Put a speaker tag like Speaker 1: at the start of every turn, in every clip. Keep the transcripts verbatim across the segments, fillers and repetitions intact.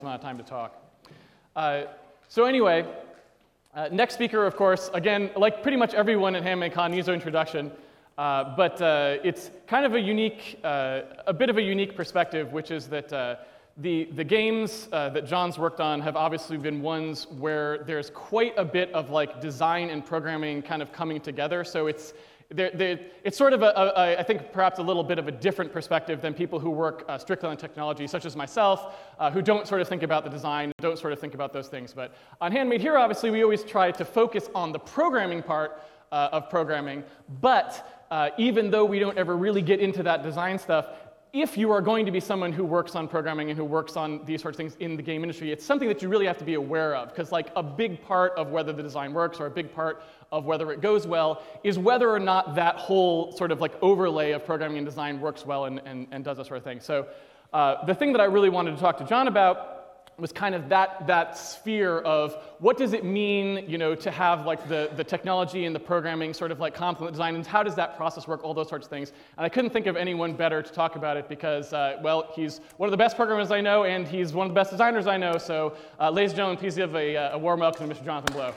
Speaker 1: amount of time to talk. Uh, so anyway, uh, next speaker, of course, again, like pretty much everyone at HandmadeCon needs an introduction, uh, but uh, it's kind of a unique, uh, a bit of a unique perspective, which is that uh, the, the games uh, that John's worked on have obviously been ones where there's quite a bit of like design and programming kind of coming together, so it's They're, they're, it's sort of, a, a, I think, perhaps a little bit of a different perspective than people who work uh, strictly on technology, such as myself, uh, who don't sort of think about the design, don't sort of think about those things. But on Handmade here, obviously, we always try to focus on the programming part uh, of programming. But uh, even though we don't ever really get into that design stuff, if you are going to be someone who works on programming and who works on these sorts of things in the game industry, it's something that you really have to be aware of, because like a big part of whether the design works or a big part of whether it goes well is whether or not that whole sort of like overlay of programming and design works well and, and, and does that sort of thing. So uh, the thing that I really wanted to talk to John about was kind of that, that sphere of what does it mean, you know, to have like the, the technology and the programming sort of like complement design, and how does that process work, all those sorts of things. And I couldn't think of anyone better to talk about it because, uh, well, he's one of the best programmers I know, and he's one of the best designers I know. So uh, ladies and gentlemen, please give a, a warm welcome to Mister Jonathan Blow.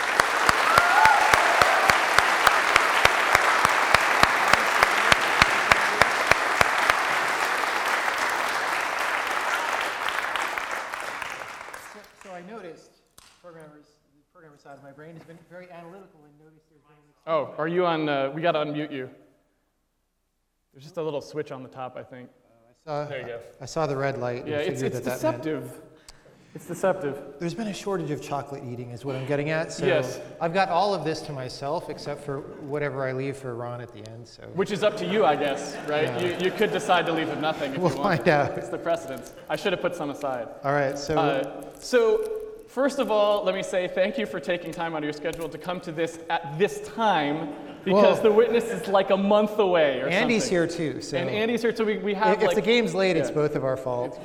Speaker 2: Side of my brain has been very analytical and noticed there's been an
Speaker 1: Oh, are you on, uh, we gotta unmute you. There's just a little switch on the top, I think.
Speaker 2: Uh, I saw,
Speaker 1: there you go.
Speaker 2: I saw the red light.
Speaker 1: Yeah,
Speaker 2: and
Speaker 1: it's,
Speaker 2: figured
Speaker 1: it's
Speaker 2: that
Speaker 1: deceptive.
Speaker 2: That meant,
Speaker 1: it's deceptive.
Speaker 2: There's been a shortage of chocolate eating is what I'm getting at. So
Speaker 1: yes.
Speaker 2: I've got all of this to myself except for whatever I leave for Ron at the end. So.
Speaker 1: Which is up to you, I guess, right?
Speaker 2: Yeah.
Speaker 1: You, you could decide to leave him nothing if
Speaker 2: we'll
Speaker 1: you want.
Speaker 2: We'll find out.
Speaker 1: It's the precedence. I should have put some aside.
Speaker 2: All right, so.
Speaker 1: Uh, so. First of all, let me say thank you for taking time out of your schedule to come to this at this time, because well, the witness is like a month away or
Speaker 2: Andy's
Speaker 1: something.
Speaker 2: here too. So
Speaker 1: and Andy's here, so we, we have
Speaker 2: If
Speaker 1: like,
Speaker 2: the game's late,
Speaker 1: yeah.
Speaker 2: it's both of our fault.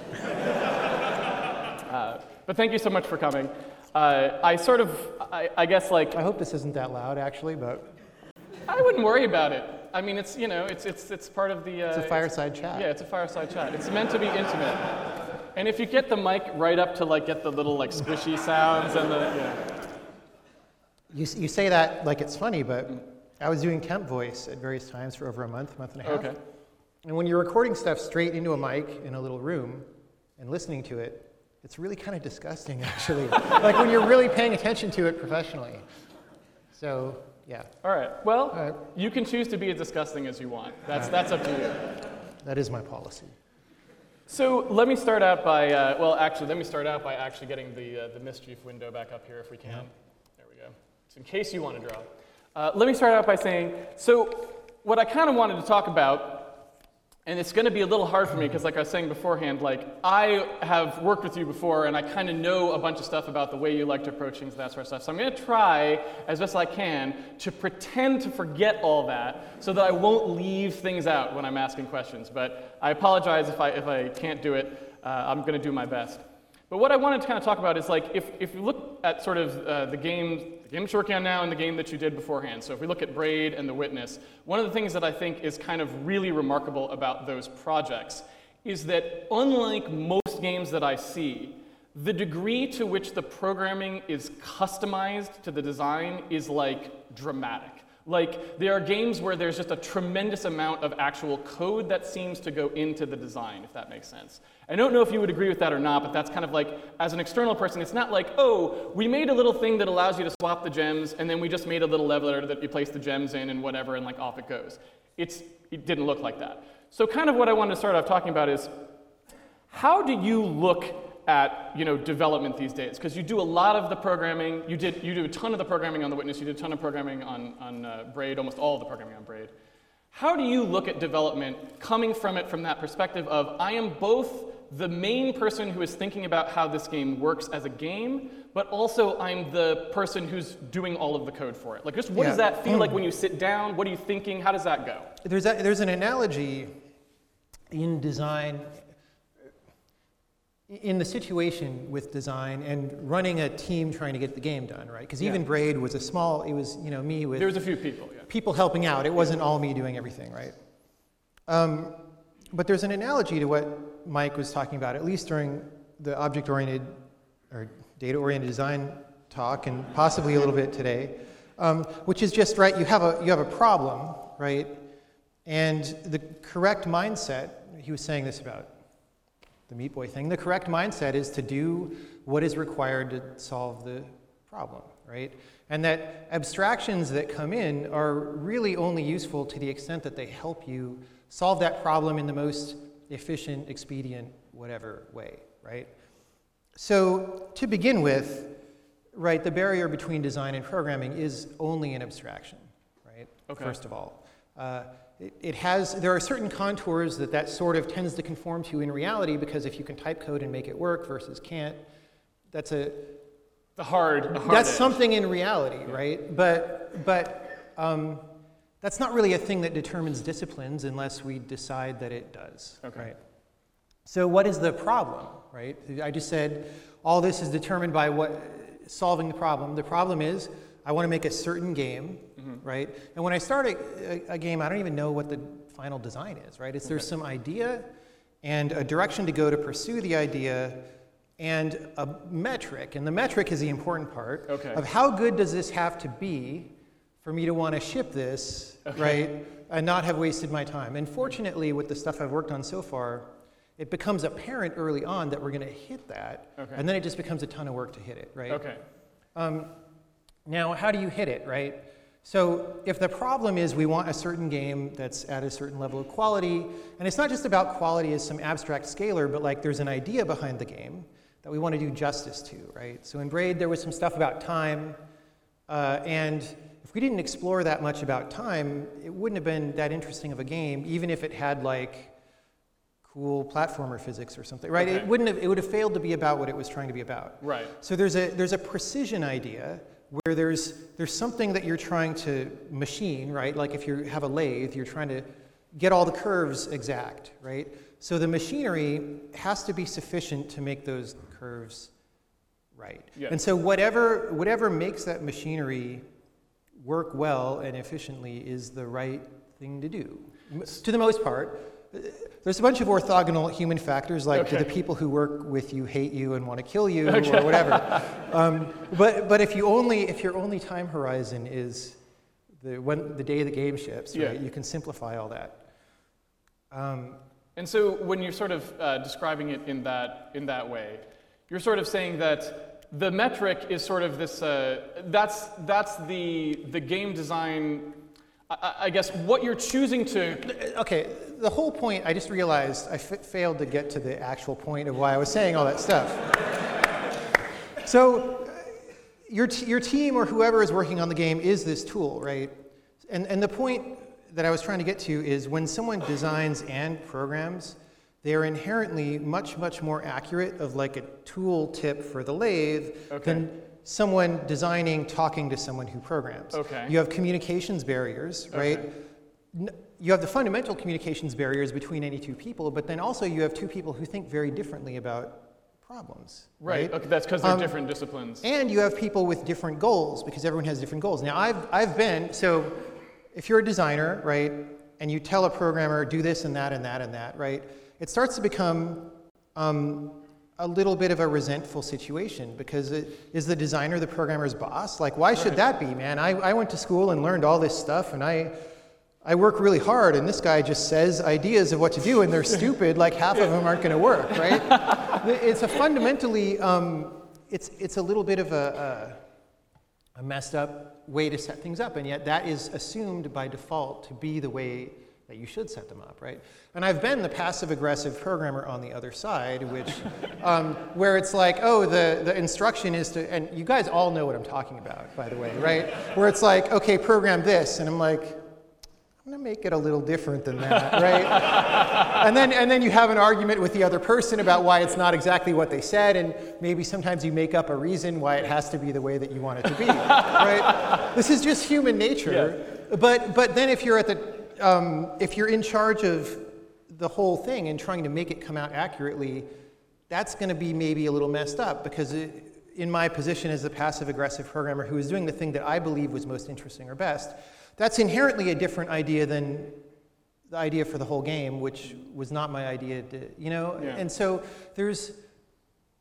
Speaker 1: uh, but thank you so much for coming. Uh, I sort of, I, I guess like...
Speaker 2: I hope this isn't that loud, actually, but...
Speaker 1: I wouldn't worry about it. I mean, it's, you know, it's, it's, it's part of the... Uh,
Speaker 2: it's a fireside chat.
Speaker 1: Yeah, it's a fireside chat. It's meant to be intimate. And if you get the mic right up to like get the little like squishy sounds and the, yeah.
Speaker 2: You, you say that like it's funny, but I was doing temp voice at various times for over a month, month and a half.
Speaker 1: Okay.
Speaker 2: And when you're recording stuff straight into a mic in a little room and listening to it, it's really kind of disgusting, actually. Like when you're really paying attention to it professionally. So, yeah.
Speaker 1: All right. Well,
Speaker 2: All right.
Speaker 1: You can choose to be as disgusting as you want. That's, right. That's up to you.
Speaker 2: That is my policy.
Speaker 1: So let me start out by, uh, well, actually, let me start out by actually getting the, uh, the mischief window back up here if we can. Yeah. There we go. So in case you want to draw. Uh, let me start out by saying, so what I kind of wanted to talk about, and it's going to be a little hard for me because like I was saying beforehand, like I have worked with you before and I kind of know a bunch of stuff about the way you like to approach things and that sort of stuff. So I'm going to try as best I can to pretend to forget all that so that I won't leave things out when I'm asking questions. But I apologize if I, if I can't do it. Uh, I'm going to do my best. But what I wanted to kind of talk about is like if, if you look at sort of uh, the games, the game that you're working on now and the game that you did beforehand. So if we look at Braid and The Witness, one of the things that I think is kind of really remarkable about those projects is that unlike most games that I see, the degree to which the programming is customized to the design is like dramatic. Like, there are games where there's just a tremendous amount of actual code that seems to go into the design, if that makes sense. I don't know if you would agree with that or not, but that's kind of like, as an external person, it's not like, oh, we made a little thing that allows you to swap the gems, and then we just made a little leveler that you place the gems in and whatever, and like off it goes. It's, it didn't look like that. So kind of what I wanted to start off talking about is, how do you look at, you know, development these days? Because you do a lot of the programming, you did you do a ton of the programming on The Witness, you did a ton of programming on, on uh, Braid, almost all of the programming on Braid. How do you look at development coming from it from that perspective of, I am both the main person who is thinking about how this game works as a game, but also I'm the person who's doing all of the code for it? Like, just what
Speaker 2: yeah.
Speaker 1: does that feel like when you sit down? What are you thinking? How does that go?
Speaker 2: There's, a, there's an analogy in design, in the situation with design and running a team trying to get the game done, right? Because even yeah. Braid was a small, it was, you know, me with...
Speaker 1: There was a few people, yeah.
Speaker 2: People helping out. It wasn't all me doing everything, right? Um, but there's an analogy to what Mike was talking about, at least during the object-oriented or data-oriented design talk, and possibly a little bit today, um, which is just, right, you have a, you have a problem, right? And the correct mindset, he was saying this about the Meat Boy thing, the correct mindset is to do what is required to solve the problem, right? And that abstractions that come in are really only useful to the extent that they help you solve that problem in the most efficient, expedient, whatever way, right? So to begin with, right, the barrier between design and programming is only an abstraction, right?
Speaker 1: Okay.
Speaker 2: First of all. Uh, it, it has, there are certain contours that that sort of tends to conform to in reality, because if you can type code and make it work versus can't, that's a,
Speaker 1: The hard, the hard
Speaker 2: that's
Speaker 1: edge.
Speaker 2: something in reality, right? But, but um, that's not really a thing that determines disciplines unless we decide that it does,
Speaker 1: Okay.
Speaker 2: right? So what is the problem, right? I just said all this is determined by what, solving the problem. The problem is I want to make a certain game, mm-hmm. right? And when I start a, a, a game, I don't even know what the final design is, right? It's there's
Speaker 1: Okay.
Speaker 2: some idea and a direction to go to pursue the idea, and a metric, and the metric is the important part,
Speaker 1: Okay.
Speaker 2: of how good does this have to be for me to want to ship this,
Speaker 1: Okay.
Speaker 2: right, and not have wasted my time. And fortunately, with the stuff I've worked on so far, it becomes apparent early on that we're going to hit that,
Speaker 1: Okay.
Speaker 2: and then it just becomes a ton of work to hit it, right?
Speaker 1: Okay.
Speaker 2: Um, now, how do you hit it, right? So if the problem is we want a certain game that's at a certain level of quality, and it's not just about quality as some abstract scalar, but like there's an idea behind the game that we want to do justice to, right? So in Braid, there was some stuff about time, uh, and if we didn't explore that much about time, it wouldn't have been that interesting of a game, even if it had like cool platformer physics or something, right?
Speaker 1: Okay.
Speaker 2: It wouldn't have, it would have failed to be about what it was trying to be about.
Speaker 1: Right.
Speaker 2: So there's a, there's a precision idea where there's, there's something that you're trying to machine, right? Like if you have a lathe, you're trying to get all the curves exact, right? So the machinery has to be sufficient to make those curves right.
Speaker 1: Yeah.
Speaker 2: And so whatever, whatever makes that machinery work well and efficiently is the right thing to do, m- to the most part. There's a bunch of orthogonal human factors, like
Speaker 1: Okay.
Speaker 2: do the people who work with you hate you and want to kill you,
Speaker 1: Okay.
Speaker 2: or whatever. um, but but if you only if your only time horizon is the when the day the game ships, right,
Speaker 1: Yeah.
Speaker 2: you can simplify all that. Um,
Speaker 1: And so when you're sort of uh, describing it in that, in that way, you're sort of saying that the metric is sort of this, uh, that's, that's the, the game design, I, I guess what you're choosing to...
Speaker 2: okay, the whole point, I just realized I f- failed to get to the actual point of why I was saying all that stuff. So your, t- your team or whoever is working on the game is this tool, right? And, and the point that I was trying to get to is when someone designs and programs, they are inherently much, much more accurate of like a tool tip for the lathe
Speaker 1: Okay.
Speaker 2: than someone designing talking to someone who programs.
Speaker 1: Okay.
Speaker 2: You have communications barriers, right?
Speaker 1: Okay.
Speaker 2: N- You have the fundamental communications barriers between any two people, but then also you have two people who think very differently about problems.
Speaker 1: Right, okay, that's because they're
Speaker 2: Um,
Speaker 1: different disciplines.
Speaker 2: And you have people with different goals because everyone has different goals. Now, I've, I've been, so if you're a designer, right, and you tell a programmer, do this and that and that and that, right, it starts to become um, a little bit of a resentful situation because it, is the designer the programmer's boss? Like, why should
Speaker 1: Right.
Speaker 2: that be, man? I, I went to school and learned all this stuff, and I, I work really hard, and this guy just says ideas of what to do, and they're stupid, like half of them aren't going to work, right? It's a fundamentally, um, it's, it's a little bit of a, a, a messed up way to set things up, and yet that is assumed by default to be the way that you should set them up, right? And I've been the passive-aggressive programmer on the other side, which, um, where it's like, oh, the, the instruction is to, and you guys all know what I'm talking about, by the way, right? Where it's like, okay, program this, and I'm like, I'm gonna make it a little different than that, right? and then and then you have an argument with the other person about why it's not exactly what they said, and maybe sometimes you make up a reason why it has to be the way that you want it to be, right? This is just human nature.
Speaker 1: Yeah.
Speaker 2: But but then if you're at the um, if you're in charge of the whole thing and trying to make it come out accurately, that's going to be maybe a little messed up because it, in my position as a passive-aggressive programmer who was doing the thing that I believe was most interesting or best, that's inherently a different idea than the idea for the whole game, which was not my idea, to, you know?
Speaker 1: Yeah.
Speaker 2: And so there's,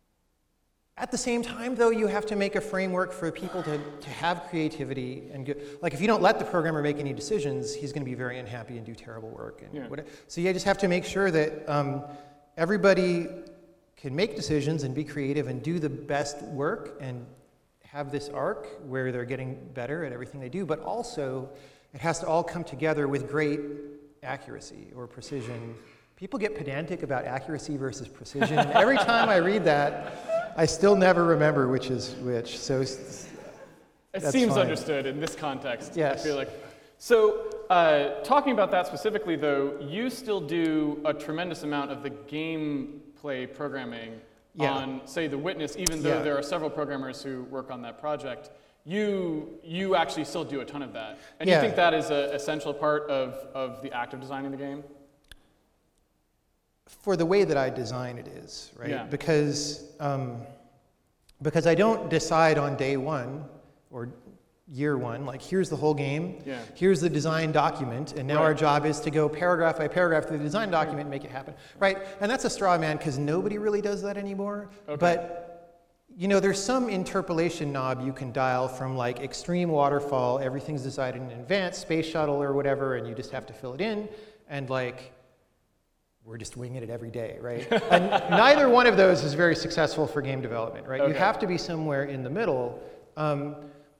Speaker 2: At the same time, though, you have to make a framework for people to, to have creativity and go, like if you don't let the programmer make any decisions, he's going to be very unhappy and do terrible work. And
Speaker 1: Yeah.
Speaker 2: whatever. So you just have to make sure that um, everybody can make decisions and be creative and do the best work and have this arc where they're getting better at everything they do, but also it has to all come together with great accuracy or precision. People get pedantic about accuracy versus precision, and every time I read that, I still never remember which is which. So s-
Speaker 1: It
Speaker 2: that's
Speaker 1: seems
Speaker 2: fine.
Speaker 1: understood in this context.
Speaker 2: Yes.
Speaker 1: I feel like. So, uh, talking about that specifically, though, you still do a tremendous amount of the gameplay programming
Speaker 2: Yeah.
Speaker 1: on, say, The Witness, even though
Speaker 2: Yeah.
Speaker 1: there are several programmers who work on that project. You you actually still do a ton of that, and
Speaker 2: Yeah.
Speaker 1: you think that is an essential part of of the act of designing the game.
Speaker 2: For the way that I design it is, right?
Speaker 1: Yeah.
Speaker 2: Because, um, because I don't decide on day one or year one, like here's the whole game,
Speaker 1: Yeah.
Speaker 2: here's the design document, and now
Speaker 1: Right.
Speaker 2: our job is to go paragraph by paragraph through the design document and make it happen, right? And that's a straw man because nobody really does that anymore.
Speaker 1: Okay.
Speaker 2: But, you know, there's some interpolation knob you can dial from like extreme waterfall, everything's decided in advance, space shuttle or whatever, and you just have to fill it in, and like, we're just winging it every day, right? And neither one of those is very successful for game development, right? You
Speaker 1: Okay.
Speaker 2: have to be somewhere in the middle. Um,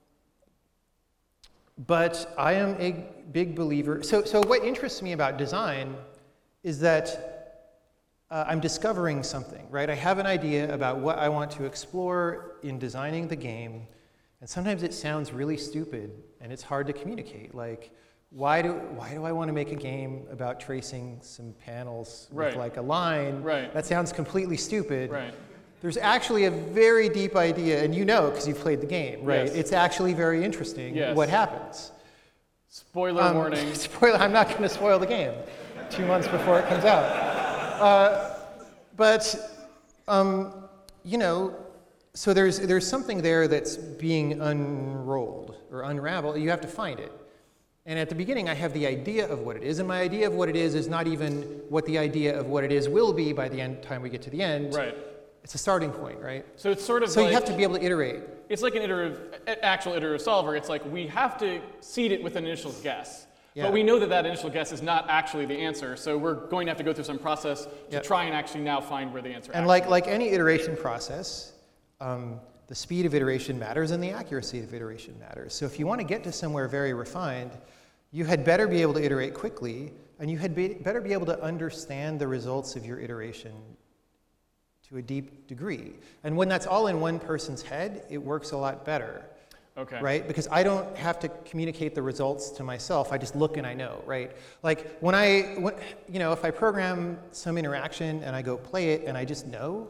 Speaker 2: but I am a big believer. So, so what interests me about design is that uh, I'm discovering something, right? I have an idea about what I want to explore in designing the game, and sometimes it sounds really stupid and it's hard to communicate. Like, why do why do I want to make a game about tracing some panels
Speaker 1: Right.
Speaker 2: with like a line?
Speaker 1: Right.
Speaker 2: That sounds completely stupid.
Speaker 1: Right.
Speaker 2: There's actually a very deep idea, and you know because you've played the game, right?
Speaker 1: Yes.
Speaker 2: It's actually very interesting
Speaker 1: Yes.
Speaker 2: what happens.
Speaker 1: Spoiler
Speaker 2: Um,
Speaker 1: warning.
Speaker 2: Spoiler, I'm not going to spoil the game two months before it comes out. Uh, but, um, you know, so there's, there's something there that's being unrolled or unraveled. You have to find it. And at the beginning, I have the idea of what it is. And my idea of what it is is not even what the idea of what it is will be by the end, time we get to the end.
Speaker 1: Right.
Speaker 2: It's a starting point, right?
Speaker 1: So it's sort of
Speaker 2: So
Speaker 1: like,
Speaker 2: you have to be able to iterate.
Speaker 1: it's like an iterative, a- actual iterative solver. It's like we have to seed it with an initial guess.
Speaker 2: Yeah.
Speaker 1: But we know that that initial guess is not actually the answer, so we're going to have to go through some process to
Speaker 2: Yep.
Speaker 1: try and actually now find where the answer
Speaker 2: And
Speaker 1: actually
Speaker 2: like, like any iteration process, um, the speed of iteration matters and the accuracy of iteration matters. So if you want to get to somewhere very refined, you had better be able to iterate quickly, and you had be, better be able to understand the results of your iteration to a deep degree. And when that's all in one person's head, it works a lot better.
Speaker 1: Okay.
Speaker 2: Right? Because I don't have to communicate the results to myself. I just look and I know, right? Like when I, when, you know, if I program some interaction and I go play it and I just know,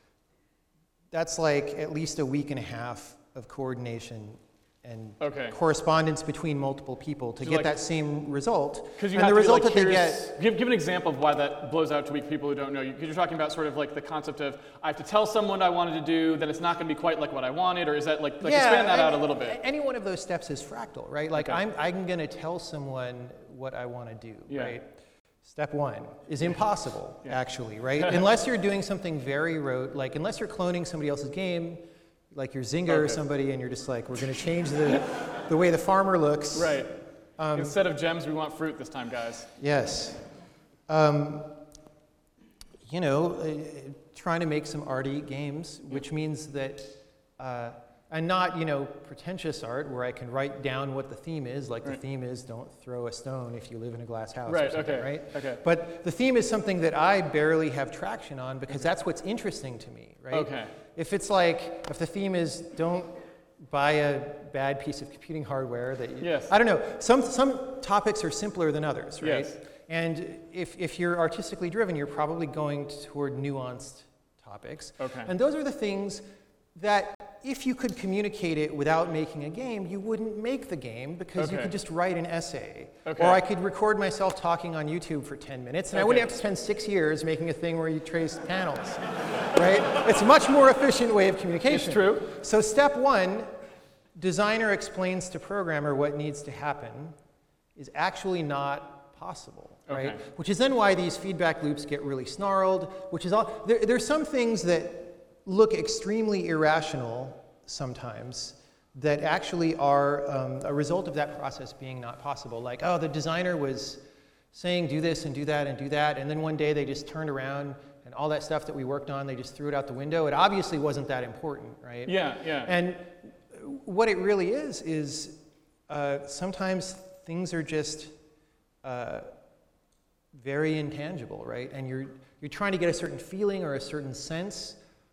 Speaker 2: that's like at least a week and a half of coordination and
Speaker 1: Okay.
Speaker 2: correspondence between multiple people to
Speaker 1: So
Speaker 2: get
Speaker 1: like-
Speaker 2: that same result.
Speaker 1: Because you
Speaker 2: and
Speaker 1: have
Speaker 2: the
Speaker 1: to be
Speaker 2: result
Speaker 1: like,
Speaker 2: that they
Speaker 1: here's-
Speaker 2: get,
Speaker 1: give, give an example of why that blows out to weak people who don't know you. Because you're talking about sort of like the concept of I have to tell someone I wanted to do, then it's not going to be quite like what I wanted, or is that like, like expand that
Speaker 2: and
Speaker 1: out a little bit?
Speaker 2: Any one of those steps is fractal, right? Like
Speaker 1: Okay.
Speaker 2: I'm, I'm going to tell someone what I want to do,
Speaker 1: Yeah.
Speaker 2: right? Step one is impossible,
Speaker 1: Yeah.
Speaker 2: actually, right? Unless you're doing something very rote, like unless you're cloning somebody else's game, like you're Zynga or
Speaker 1: Okay.
Speaker 2: somebody, and you're just like, we're going to change the, the way the farmer looks.
Speaker 1: Right.
Speaker 2: Um,
Speaker 1: Instead of gems, we want fruit this time, guys.
Speaker 2: Yes. Um, you know, uh, trying to make some arty games, which means that, uh, and not, you know, pretentious art where I can write down what the theme is, like
Speaker 1: Right.
Speaker 2: the theme is don't throw a stone if you live in a glass house
Speaker 1: Right,
Speaker 2: or something,
Speaker 1: okay,
Speaker 2: right?
Speaker 1: okay.
Speaker 2: But the theme is something that I barely have traction on because that's what's interesting to me, right?
Speaker 1: Okay.
Speaker 2: If it's like, if the theme is don't buy a bad piece of computing hardware that you,
Speaker 1: Yes.
Speaker 2: I don't know, some, some topics are simpler than others, right?
Speaker 1: Yes.
Speaker 2: And if, if you're artistically driven, you're probably going toward nuanced topics.
Speaker 1: Okay.
Speaker 2: And those are the things that if you could communicate it without making a game, you wouldn't make the game because you
Speaker 1: Okay.
Speaker 2: could just write an essay.
Speaker 1: Okay.
Speaker 2: Or I could record myself talking on YouTube for ten minutes, and I wouldn't
Speaker 1: Okay.
Speaker 2: have to spend six years making a thing where you trace panels, right? It's a much more efficient way of communication.
Speaker 1: It's true.
Speaker 2: So step one, designer explains to programmer what needs to happen, is actually not possible, right?
Speaker 1: Okay.
Speaker 2: Which is then why these feedback loops get really snarled, which is all, there, there's some things that look extremely irrational sometimes that actually are um, a result of that process being not possible. Like, oh, the designer was saying do this and do that and do that, and then one day they just turned around and all that stuff that we worked on, they just threw it out the window. It obviously wasn't that important, right?
Speaker 1: Yeah, yeah.
Speaker 2: And what it really is, is uh, sometimes things are just uh, very intangible, right? And you're, you're trying to get a certain feeling or a certain sense,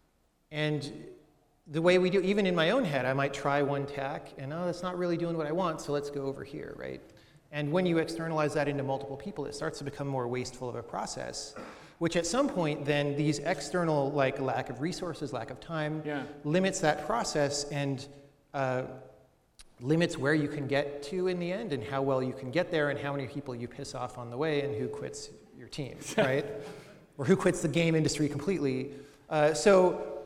Speaker 2: and the way we do, even in my own head, I might try one tack, and oh, that's not really doing what I want, so let's go over here, right? And when you externalize that into multiple people, it starts to become more wasteful of a process, which at some point then these external, like lack of resources, lack of time,
Speaker 1: Yeah.
Speaker 2: limits that process and uh, limits where you can get to in the end and how well you can get there and how many people you piss off on the way and who quits your team, right? Or who quits the game industry completely. Uh, so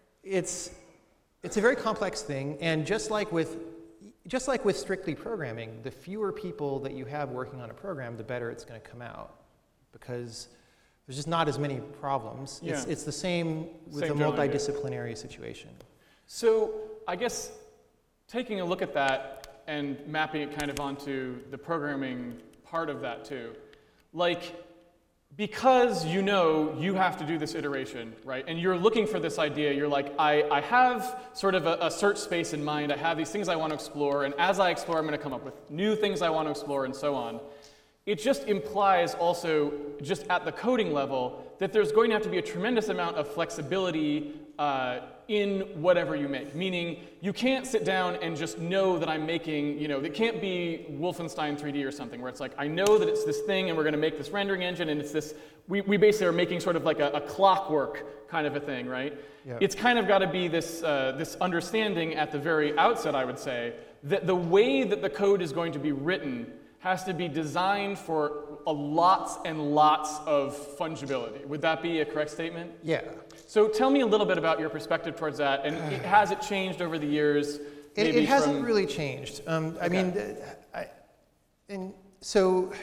Speaker 2: it's, it's a very complex thing, and just like with Just like with strictly programming, the fewer people that you have working on a program, the better it's going to come out, because there's just not as many problems.
Speaker 1: Yeah.
Speaker 2: It's, it's the same with
Speaker 1: Same
Speaker 2: a
Speaker 1: general idea.
Speaker 2: multidisciplinary situation.
Speaker 1: So I guess taking a look at that and mapping it kind of onto the programming part of that too, like, because you know you have to do this iteration, right? And you're looking for this idea, you're like, I, I have sort of a, a search space in mind, I have these things I want to explore, and as I explore, I'm going to come up with new things I want to explore, and so on. It just implies also, just at the coding level, that there's going to have to be a tremendous amount of flexibility uh, in whatever you make. Meaning, you can't sit down and just know that I'm making, you know, it can't be Wolfenstein three D or something, where it's like, I know that it's this thing, and we're going to make this rendering engine, and it's this, we, we basically are making sort of like a, a clockwork kind of a thing, right?
Speaker 2: Yeah.
Speaker 1: It's kind of got to be this, uh, this understanding at the very outset, I would say, that the way that the code is going to be written has to be designed for a lots and lots of fungibility. Would that be a correct statement?
Speaker 2: Yeah.
Speaker 1: So tell me a little bit about your perspective towards that, and it, has it changed over the years?
Speaker 2: It,
Speaker 1: maybe
Speaker 2: it hasn't
Speaker 1: from...
Speaker 2: really changed. Um, I
Speaker 1: Okay.
Speaker 2: mean, th- I, and so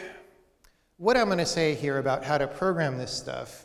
Speaker 2: what I'm going to say here about how to program this stuff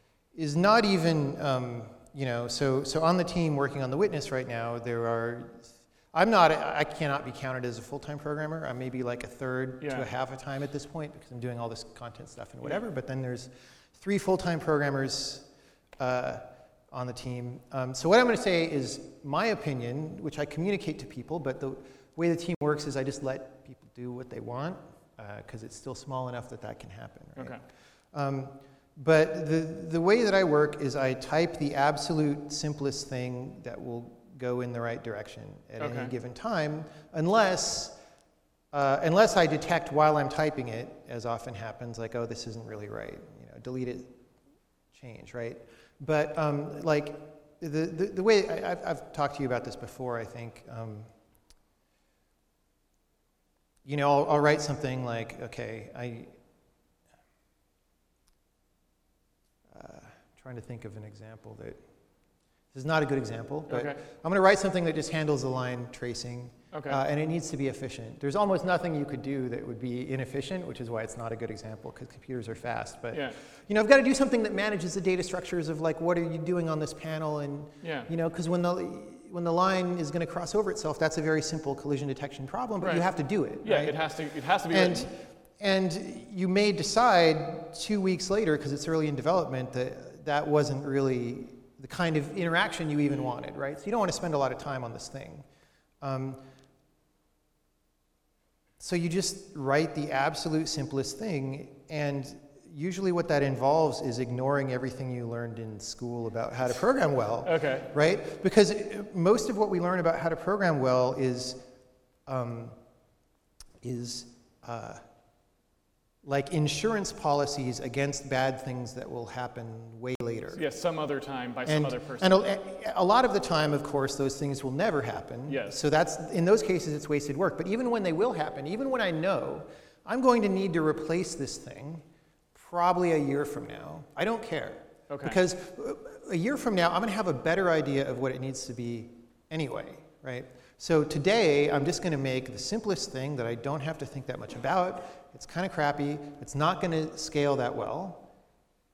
Speaker 2: is not even, um, you know, so, so on the team working on the Witness right now, there are, I'm not, I cannot be counted as a full-time programmer. I'm maybe like a third
Speaker 1: Yeah.
Speaker 2: to a half a time at this point because I'm doing all this content stuff and whatever, but then there's three full-time programmers uh, on the team. Um, so what I'm going to say is my opinion, which I communicate to people, but the way the team works is I just let people do what they want because uh, it's still small enough that that can happen. Right?
Speaker 1: Okay.
Speaker 2: Um, but the, the way that I work is I type the absolute simplest thing that will go in the right direction at
Speaker 1: Okay.
Speaker 2: any given time, unless, uh, unless I detect while I'm typing it, as often happens, like, oh, this isn't really right. You know, delete it, change, right? But um, like the, the, the way, I, I've, I've talked to you about this before, I think. Um, you know, I'll, I'll write something like, okay, I, uh, trying to think of an example that, this is not a good example, but
Speaker 1: Okay.
Speaker 2: I'm going to write something that just handles the line tracing,
Speaker 1: Okay.
Speaker 2: uh, and it needs to be efficient. There's almost nothing you could do that would be inefficient, which is why it's not a good example, because computers are fast. But
Speaker 1: Yeah.
Speaker 2: you know, I've got to do something that manages the data structures of like, what are you doing on this panel, and
Speaker 1: Yeah.
Speaker 2: you know, because when the when the line is going to cross over itself, that's a very simple collision detection problem, but
Speaker 1: Right.
Speaker 2: you have to do it.
Speaker 1: Yeah,
Speaker 2: right?
Speaker 1: it has to. It has to be.
Speaker 2: And,
Speaker 1: written.
Speaker 2: and you may decide two weeks later, because it's early in development, that that wasn't really the kind of interaction you even wanted, right? So you don't want to spend a lot of time on this thing. Um, so you just write the absolute simplest thing, and usually what that involves is ignoring everything you learned in school about how to program well.
Speaker 1: Okay.
Speaker 2: Right? Because most of what we learn about how to program well is, um, is uh, like insurance policies against bad things that will happen way later.
Speaker 1: Yeah, some other time by some
Speaker 2: And,
Speaker 1: other person.
Speaker 2: and a, a lot of the time, of course, those things will never happen.
Speaker 1: Yes.
Speaker 2: So that's, in those cases, it's wasted work. But even when they will happen, even when I know I'm going to need to replace this thing probably a year from now, I don't care.
Speaker 1: Okay.
Speaker 2: Because a year from now, I'm going to have a better idea of what it needs to be anyway, right? So today, I'm just going to make the simplest thing that I don't have to think that much about. It's kind of crappy. It's not going to scale that well.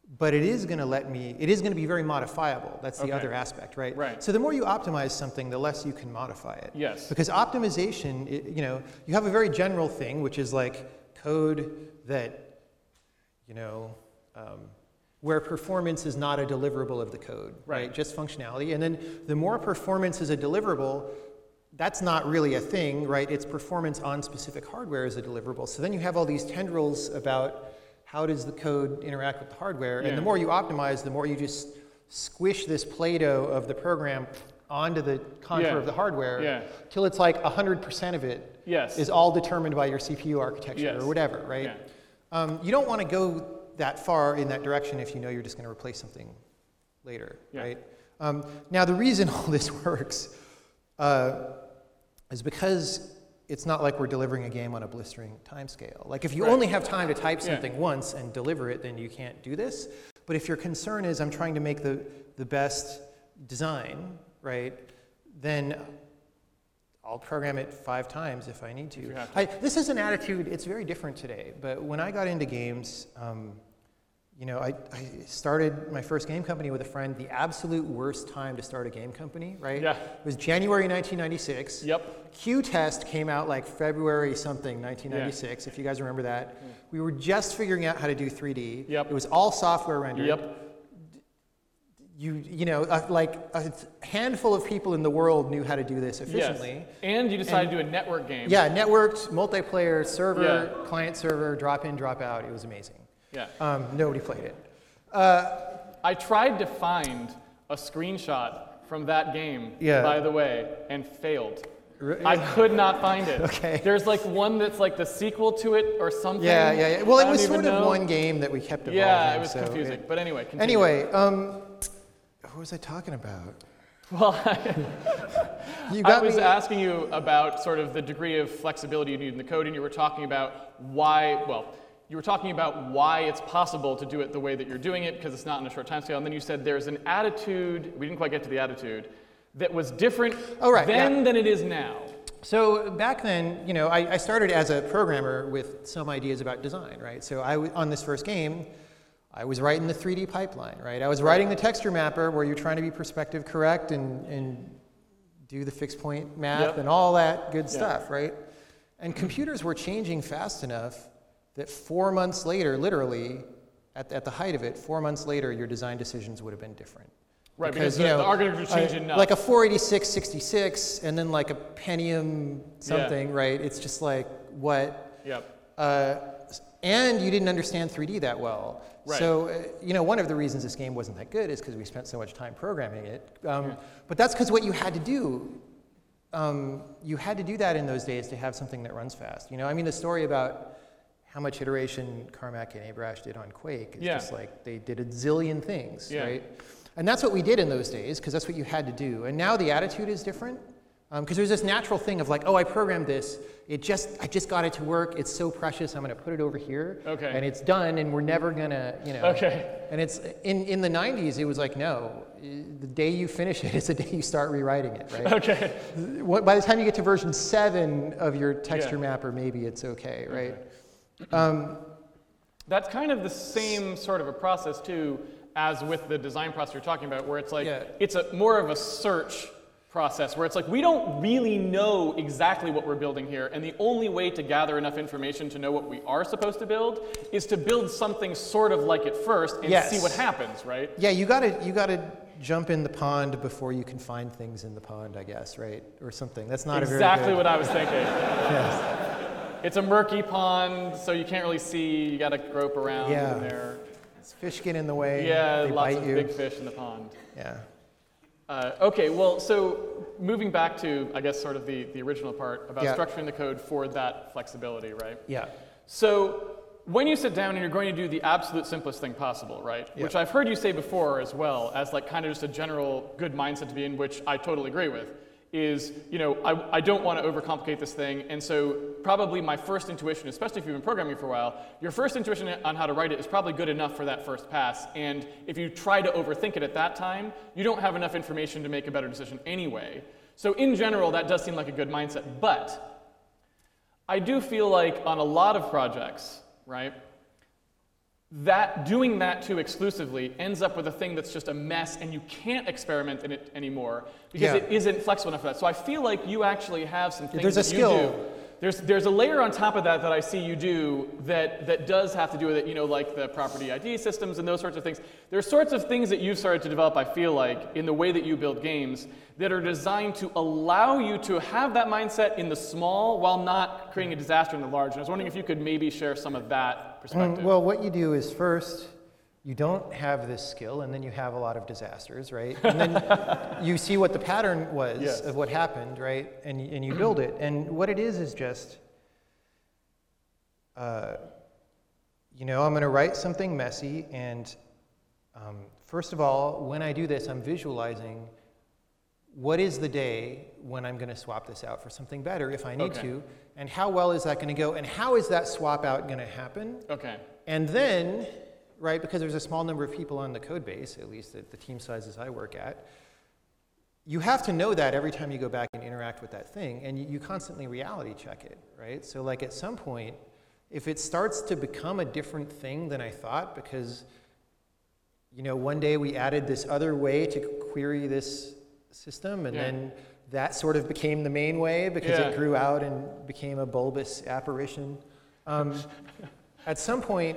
Speaker 2: but it is going to let me, it is going to be very modifiable. That's the
Speaker 1: Okay.
Speaker 2: other aspect, right?
Speaker 1: Right.
Speaker 2: So the more you optimize something, the less you can modify it.
Speaker 1: Yes.
Speaker 2: Because optimization, it, you know, you have a very general thing, which is like code that, you know, um, where performance is not a deliverable of the code, right.
Speaker 1: Right.
Speaker 2: Just functionality. And then the more performance is a deliverable, that's not really a thing, right? It's performance on specific hardware as a deliverable. So then you have all these tendrils about how does the code interact with the hardware?
Speaker 1: Yeah.
Speaker 2: And the more you optimize, the more you just squish this Play-Doh of the program onto the contour
Speaker 1: Yeah.
Speaker 2: of the hardware
Speaker 1: Yeah.
Speaker 2: till it's like one hundred percent of it
Speaker 1: Yes.
Speaker 2: is all determined by your C P U architecture
Speaker 1: Yes.
Speaker 2: or whatever, right?
Speaker 1: Yeah.
Speaker 2: Um, you don't want to go that far in that direction if you know you're just going to replace something later,
Speaker 1: Yeah.
Speaker 2: right? Um, now, the reason all this works uh, is because it's not like we're delivering a game on a blistering timescale. Like if you
Speaker 1: Right.
Speaker 2: only have time to type
Speaker 1: Yeah.
Speaker 2: something once and deliver it, then you can't do this. But if your concern is I'm trying to make the, the best design, right, then I'll program it five times if I need to.
Speaker 1: you have to.
Speaker 2: I, this is an attitude, it's very different today, but when I got into games, um, you know, I, I started my first game company with a friend, the absolute worst time to start a game company, right?
Speaker 1: Yeah.
Speaker 2: It was January nineteen ninety-six.
Speaker 1: Yep.
Speaker 2: Q-Test came out like February something, nineteen ninety-six, if you guys remember that. We were just figuring out how to do three D.
Speaker 1: Yep.
Speaker 2: It was all software rendered.
Speaker 1: Yep.
Speaker 2: You, you know, uh, like a handful of people in the world knew how to do this
Speaker 1: Yes.
Speaker 2: efficiently.
Speaker 1: And you decided to do a network game.
Speaker 2: Yeah, networked, multiplayer, server,
Speaker 1: Yeah.
Speaker 2: client server, drop in, drop out. It was amazing.
Speaker 1: Yeah.
Speaker 2: Um, nobody played it.
Speaker 1: I tried to find a screenshot from that game,
Speaker 2: Yeah.
Speaker 1: by the way, and failed.
Speaker 2: Re-
Speaker 1: I could not find it.
Speaker 2: Okay.
Speaker 1: There's like one that's like the sequel to it or something.
Speaker 2: Yeah, yeah, yeah. Well,
Speaker 1: I
Speaker 2: it
Speaker 1: don't
Speaker 2: was
Speaker 1: even
Speaker 2: sort of
Speaker 1: know.
Speaker 2: one game that we kept evolving.
Speaker 1: Yeah, it was
Speaker 2: so
Speaker 1: confusing.
Speaker 2: it-
Speaker 1: But anyway, continue.
Speaker 2: Anyway, um, what was I talking about?
Speaker 1: Well,
Speaker 2: You
Speaker 1: I
Speaker 2: got
Speaker 1: was
Speaker 2: me.
Speaker 1: asking you about sort of the degree of flexibility you need in the code, and you were talking about why, well, you were talking about why it's possible to do it the way that you're doing it, because it's not in a short time scale, and then you said there's an attitude, we didn't quite get to the attitude, that was different
Speaker 2: Oh, right,
Speaker 1: then
Speaker 2: yeah.
Speaker 1: than it is now.
Speaker 2: So back then, you know, I, I started as a programmer with some ideas about design, right? So I w- on this first game, I was writing the three D pipeline, right? I was writing the texture mapper where you're trying to be perspective correct and, and do the fixed point math
Speaker 1: Yep.
Speaker 2: and all that good
Speaker 1: Yeah.
Speaker 2: stuff, right? And computers were changing fast enough that four months later, literally, at, at the height of it, four months later, your design decisions would have been different.
Speaker 1: Right, because the- the architecture changed enough.
Speaker 2: Like a four eighty-six sixty-six and then like a Pentium something, right? It's just like, what?
Speaker 1: Yep.
Speaker 2: Uh, and you didn't understand three D that well.
Speaker 1: Right.
Speaker 2: So, uh, you know, one of the reasons this game wasn't that good is because we spent so much time programming it. Um,
Speaker 1: Yeah.
Speaker 2: But that's because what you had to do, um, you had to do that in those days to have something that runs fast. You know, I mean, the story about how much iteration Carmack and Abrash did on Quake is
Speaker 1: Yeah.
Speaker 2: just like they did a zillion things,
Speaker 1: Yeah.
Speaker 2: right? And that's what we did in those days because that's what you had to do. And now the attitude is different. Because there's this natural thing of like, oh, I programmed this. It just, I just got it to work. It's so precious. I'm going to put it over here.
Speaker 1: Okay.
Speaker 2: And it's done, and we're never going to, you know.
Speaker 1: Okay.
Speaker 2: And it's in, in the nineties, it was like, no, i- the day you finish it is the day you start rewriting it, right?
Speaker 1: Okay.
Speaker 2: What- By the time you get to version seven of your texture
Speaker 1: Yeah.
Speaker 2: mapper, maybe it's okay, right? Um,
Speaker 1: That's kind of the same sort of a process too as with the design process you're talking about, where it's like,
Speaker 2: Yeah.
Speaker 1: it's a more of a search process where it's like, we don't really know exactly what we're building here, and the only way to gather enough information to know what we are supposed to build is to build something sort of like it first and
Speaker 2: Yes.
Speaker 1: see what happens, right?
Speaker 2: yeah, you gotta, you gotta jump in the pond before you can find things in the pond, I guess, right? Or something. That's not a very
Speaker 1: Exactly
Speaker 2: good-
Speaker 1: what I was thinking.
Speaker 2: Yes.
Speaker 1: It's a murky pond, so you can't really see, you gotta grope around
Speaker 2: Yeah.
Speaker 1: in there.
Speaker 2: Fish get in the way.
Speaker 1: Yeah,
Speaker 2: they
Speaker 1: lots
Speaker 2: bite
Speaker 1: of
Speaker 2: you.
Speaker 1: big fish in the pond.
Speaker 2: Yeah.
Speaker 1: Uh, okay, well, so moving back to, I guess, sort of the, the original part about
Speaker 2: Yeah.
Speaker 1: structuring the code for that flexibility, right?
Speaker 2: Yeah.
Speaker 1: So when you sit down and you're going to do the absolute simplest thing possible, right?
Speaker 2: Yeah.
Speaker 1: Which I've heard you say before as well, as like kind of just a general good mindset to be in, which I totally agree with, is, you know, I, I don't want to overcomplicate this thing, and so probably my first intuition, especially if you've been programming for a while, your first intuition on how to write it is probably good enough for that first pass, and if you try to overthink it at that time, you don't have enough information to make a better decision anyway. So in general, that does seem like a good mindset, but I do feel like on a lot of projects, right, that doing that too exclusively ends up with a thing that's just a mess and you can't experiment in it anymore because
Speaker 2: Yeah.
Speaker 1: it isn't flexible enough for that. So I feel like you actually have some things
Speaker 2: There's a
Speaker 1: that
Speaker 2: skill.
Speaker 1: you do. There's, there's a layer on top of that that I see you do that, that does have to do with it, you know, like the property I D systems and those sorts of things. There's sorts of things that you've started to develop, I feel like, in the way that you build games that are designed to allow you to have that mindset in the small while not creating a disaster in the large. And I was wondering if you could maybe share some of that perspective.
Speaker 2: Mm, well, what you do is first, you don't have this skill, and then you have a lot of disasters, right? And then you see what the pattern was
Speaker 1: Yes.
Speaker 2: of what happened, right? And, and you build it. And what it is is just, uh, you know, I'm going to write something messy, and um, first of all, when I do this, I'm visualizing what is the day when I'm going to swap this out for something better if I need
Speaker 1: Okay.
Speaker 2: to, and how well is that going to go, and how is that swap out going to happen?
Speaker 1: Okay.
Speaker 2: And then, right, because there's a small number of people on the code base, at least at the team sizes I work at, you have to know that every time you go back and interact with that thing, and you, you constantly reality check it, right? So like at some point, if it starts to become a different thing than I thought, because, you know, one day we added this other way to query this system, and
Speaker 1: Yeah.
Speaker 2: then that sort of became the main way because
Speaker 1: Yeah.
Speaker 2: it grew out and became a bulbous apparition. Um, at some point,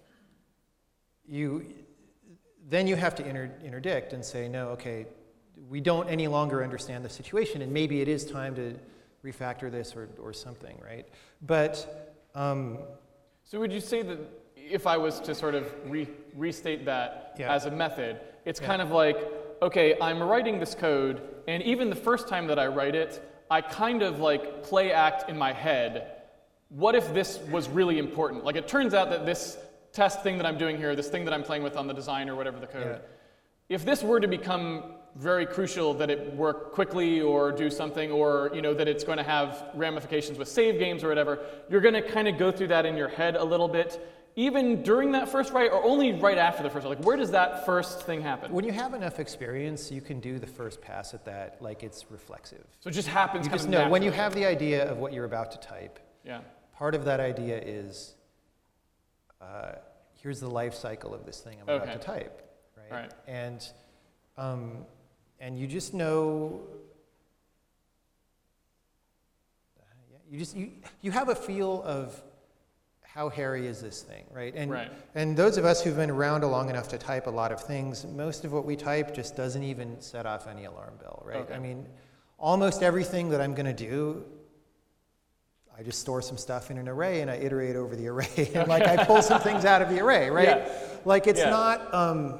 Speaker 2: you then you have to inter interdict and say, no, okay, we don't any longer understand the situation, and maybe it is time to refactor this or, or something, right? But um,
Speaker 1: So would you say that if I was to sort of re restate that
Speaker 2: Yeah.
Speaker 1: as a method, it's
Speaker 2: Yeah.
Speaker 1: kind of like, okay, I'm writing this code, and even the first time that I write it, I kind of like play act in my head, what if this was really important? Like it turns out that this test thing that I'm doing here, this thing that I'm playing with on the design or whatever the code,
Speaker 2: Yeah.
Speaker 1: if this were to become very crucial that it work quickly or do something, or you know that it's going to have ramifications with save games or whatever, you're going to kind of go through that in your head a little bit, even during that first write or only right after the first write? Like where does that first thing happen?
Speaker 2: when you have enough experience, you can do the first pass at that like it's reflexive.
Speaker 1: So it just happens
Speaker 2: You
Speaker 1: kind
Speaker 2: just
Speaker 1: of
Speaker 2: know when you
Speaker 1: naturally.
Speaker 2: have the idea of what you're about to type.
Speaker 1: Yeah.
Speaker 2: Part of that idea is, uh, here's the life cycle of this thing I'm
Speaker 1: Okay.
Speaker 2: about to type, right?
Speaker 1: Right.
Speaker 2: And, um, and you just know, uh, yeah, you just you you have a feel of how hairy is this thing, right? And
Speaker 1: Right.
Speaker 2: and those of us who've been around long enough to type a lot of things, most of what we type just doesn't even set off any alarm bell, right?
Speaker 1: Okay.
Speaker 2: I mean, almost everything that I'm going to do, I just store some stuff in an array and I iterate over the array, and like I pull some things out of the array, right?
Speaker 1: Yeah.
Speaker 2: Like it's
Speaker 1: Yeah.
Speaker 2: not um,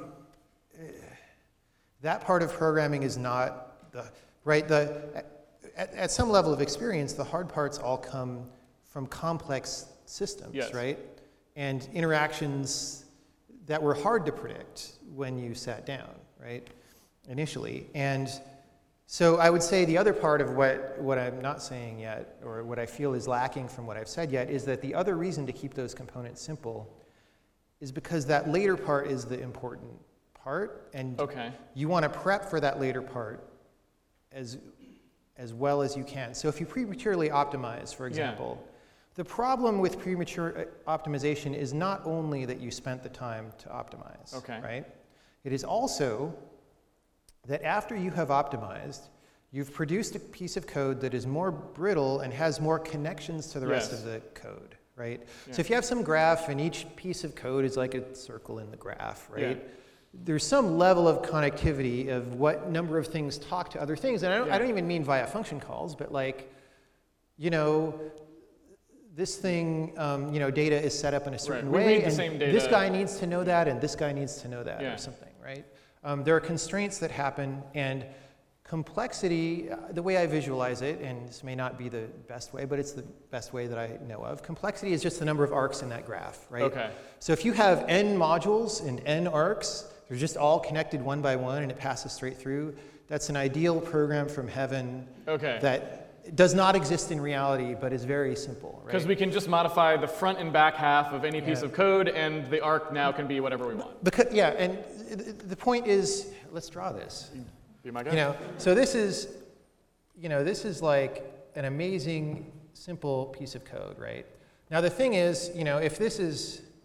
Speaker 2: that part of programming is not the right. The at, at some level of experience, the hard parts all come from complex systems,
Speaker 1: Yes.
Speaker 2: right? And interactions that were hard to predict when you sat down, right? Initially, and so I would say the other part of what, what I'm not saying yet, or what I feel is lacking from what I've said yet, is that the other reason to keep those components simple is because that later part is the important part, and
Speaker 1: Okay.
Speaker 2: you want to prep for that later part as, as well as you can. So if you prematurely optimize, for example, the problem with premature optimization is not only that you spent the time to optimize,
Speaker 1: Okay.
Speaker 2: right? It is also that after you have optimized, you've produced a piece of code that is more brittle and has more connections to the rest
Speaker 1: Yes.
Speaker 2: of the code, right?
Speaker 1: Yeah.
Speaker 2: So if you have some graph and each piece of code is like a circle in the graph, right?
Speaker 1: Yeah.
Speaker 2: There's some level of connectivity of what number of things talk to other things. And I don't,
Speaker 1: Yeah.
Speaker 2: I don't even mean via function calls, but like, you know, this thing, um, you know, data is set up in a certain
Speaker 1: We
Speaker 2: way,
Speaker 1: read the
Speaker 2: and
Speaker 1: same
Speaker 2: this
Speaker 1: data.
Speaker 2: guy needs to know that, and this guy needs to know that,
Speaker 1: Yeah.
Speaker 2: or something, right? Um, there are constraints that happen, and complexity, uh, the way I visualize it, and this may not be the best way, but it's the best way that I know of, complexity is just the number of arcs in that graph, right?
Speaker 1: Okay.
Speaker 2: So if you have n modules and n arcs, they're just all connected one by one, and it passes straight through, that's an ideal program from heaven
Speaker 1: Okay.
Speaker 2: that does not exist in reality, but is very simple, right?
Speaker 1: Because we can just modify the front and back half of any piece
Speaker 2: Yeah.
Speaker 1: of code, and the arc now can be whatever we want.
Speaker 2: Because, yeah, and th- the point is, let's draw this.
Speaker 1: Be my guy.
Speaker 2: You know, so this is, you know, this is like an amazing, simple piece of code, right? Now the thing is, you know, if this is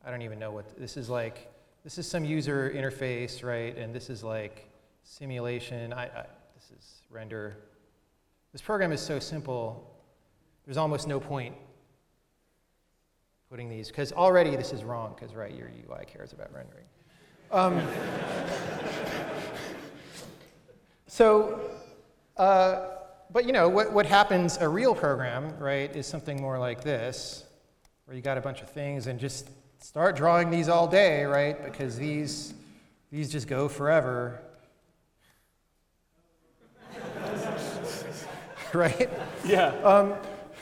Speaker 2: I don't even know what, this is like, this is some user interface, right? And this is like simulation. I, I, this is render. This program is so simple, there's almost no point putting these, because already this is wrong, because, right, your U I cares about rendering. Um, so, uh, but you know, what, what happens, a real program, right, is something more like this, where you got a bunch of things and just start drawing these all day, right, because these, these just go forever. Right?
Speaker 1: Yeah.
Speaker 2: Um,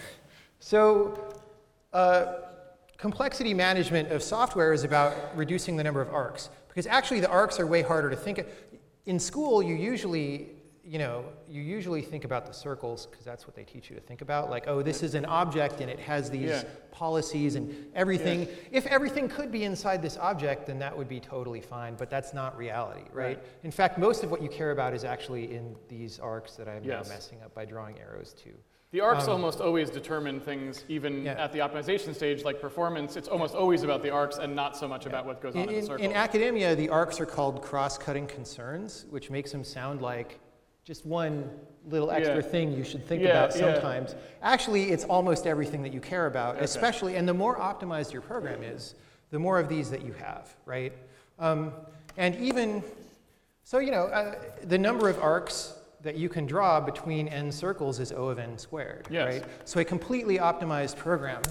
Speaker 2: so, uh, complexity management of software is about reducing the number of arcs, because actually the arcs are way harder to think of. In school, you usually, you know, you usually think about the circles, because that's what they teach you to think about. Like, oh, this is an object, and it has these
Speaker 1: yeah.
Speaker 2: policies and everything.
Speaker 1: Yeah.
Speaker 2: If everything could be inside this object, then that would be totally fine, but that's not reality, right?
Speaker 1: Right.
Speaker 2: In fact, most of what you care about is actually in these arcs that I'm
Speaker 1: Yes.
Speaker 2: now messing up by drawing arrows to.
Speaker 1: The arcs
Speaker 2: Um,
Speaker 1: almost always determine things, even
Speaker 2: Yeah.
Speaker 1: at the optimization stage, like performance. It's almost always about the arcs and not so much about what goes on
Speaker 2: In,
Speaker 1: in, the
Speaker 2: in,
Speaker 1: circle.
Speaker 2: in academia, the arcs are called cross-cutting concerns, which makes them sound like just one little extra
Speaker 1: Yeah.
Speaker 2: thing you should think
Speaker 1: Yeah,
Speaker 2: about
Speaker 1: yeah.
Speaker 2: sometimes. Actually, it's almost everything that you care about,
Speaker 1: Okay.
Speaker 2: especially, and the more optimized your program is, the more of these that you have, right? Um, and even, so you know, uh, the number of arcs that you can draw between n circles is O of n squared,
Speaker 1: Yes.
Speaker 2: right? So a completely optimized program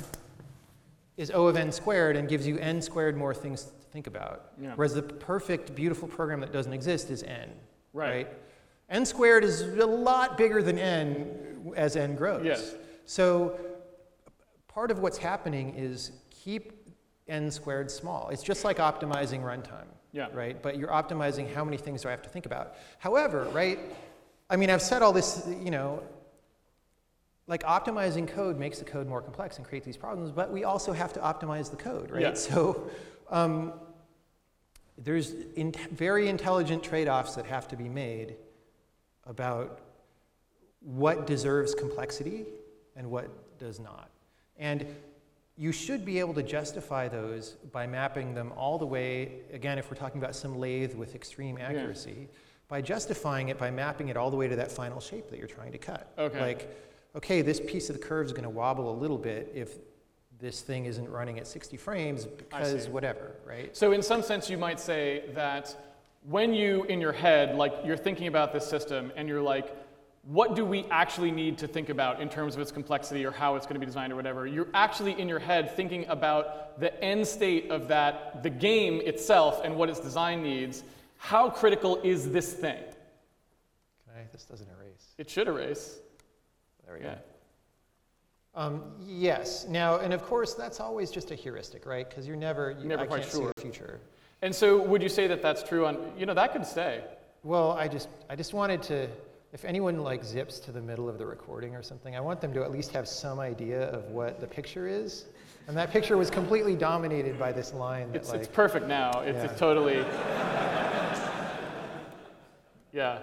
Speaker 2: is O of n squared and gives you n squared more things to think about.
Speaker 1: Yeah.
Speaker 2: Whereas the perfect, beautiful program that doesn't exist is n,
Speaker 1: Right.
Speaker 2: right? N squared is a lot bigger than n as n grows.
Speaker 1: Yes.
Speaker 2: So part of what's happening is keep n squared small. It's just like optimizing runtime,
Speaker 1: Yeah.
Speaker 2: right? But you're optimizing how many things do I have to think about. However, right, I mean, I've said all this, you know, like optimizing code makes the code more complex and create these problems, but we also have to optimize the code, right?
Speaker 1: Yeah.
Speaker 2: So um, there's in very intelligent trade-offs that have to be made about what deserves complexity and what does not. And you should be able to justify those by mapping them all the way, again, if we're talking about some lathe with extreme accuracy, yeah. by justifying it by mapping it all the way to that final shape that you're trying to cut.
Speaker 1: Okay.
Speaker 2: Like, okay, this piece of the curve is going to wobble a little bit if this thing isn't running at sixty frames because whatever, right?
Speaker 1: So in some sense, you might say that when you, in your head, like you're thinking about this system and you're like, what do we actually need to think about in terms of its complexity or how it's going to be designed or whatever, you're actually in your head thinking about the end state of that, the game itself and what its design needs. How critical is this thing?
Speaker 2: Okay, this doesn't erase.
Speaker 1: It should erase.
Speaker 2: There we
Speaker 1: Yeah.
Speaker 2: go. Um, yes. Now, and of course, that's always just a heuristic, right? Because you're never, you,
Speaker 1: Never
Speaker 2: I
Speaker 1: quite
Speaker 2: can't
Speaker 1: sure.
Speaker 2: see the future.
Speaker 1: And so would you say that that's true on, you know, that could stay.
Speaker 2: Well, I just, I just wanted to, if anyone like zips to the middle of the recording or something, I want them to at least have some idea of what the picture is. And that picture was completely dominated by this line that
Speaker 1: It's,
Speaker 2: like,
Speaker 1: it's perfect now. It's,
Speaker 2: Yeah.
Speaker 1: it's totally, yeah.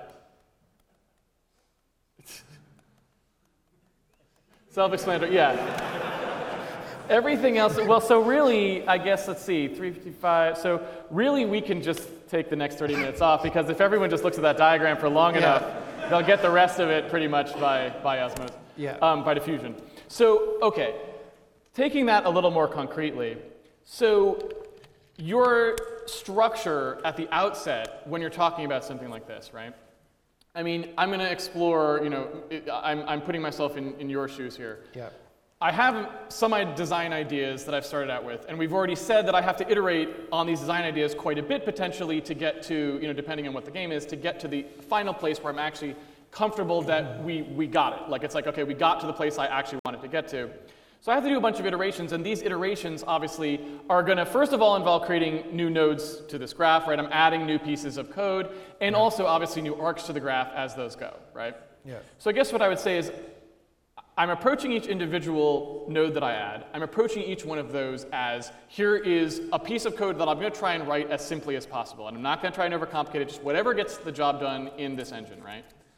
Speaker 1: It's self-explanatory, yeah. Everything else, well, so really, I guess, let's see, three fifty-five. So really, we can just take the next thirty minutes off, because if everyone just looks at that diagram for long
Speaker 2: Yeah.
Speaker 1: enough, they'll get the rest of it pretty much by, by osmosis,
Speaker 2: Yeah.
Speaker 1: um, by diffusion. So, okay, taking that a little more concretely, so your structure at the outset, when you're talking about something like this, right? I mean, I'm going to explore, you know, it, I'm, I'm putting myself in, in your shoes here.
Speaker 2: yeah.
Speaker 1: I have some i- design ideas that I've started out with, and we've already said that I have to iterate on these design ideas quite a bit potentially to get to, you know, depending on what the game is, to get to the final place where I'm actually comfortable that we, we got it. Like, it's like, okay, we got to the place I actually wanted to get to. So I have to do a bunch of iterations, and these iterations obviously are going to first of all involve creating new nodes to this graph, right? I'm adding new pieces of code, and also obviously new arcs to the graph as those go, right?
Speaker 2: Yeah.
Speaker 1: So I guess what I would say is I'm approaching each individual node that I add. I'm approaching each one of those as, here is a piece of code that I'm going to try and write as simply as possible. And I'm not going to try and overcomplicate it, just whatever gets the job done in this engine, right?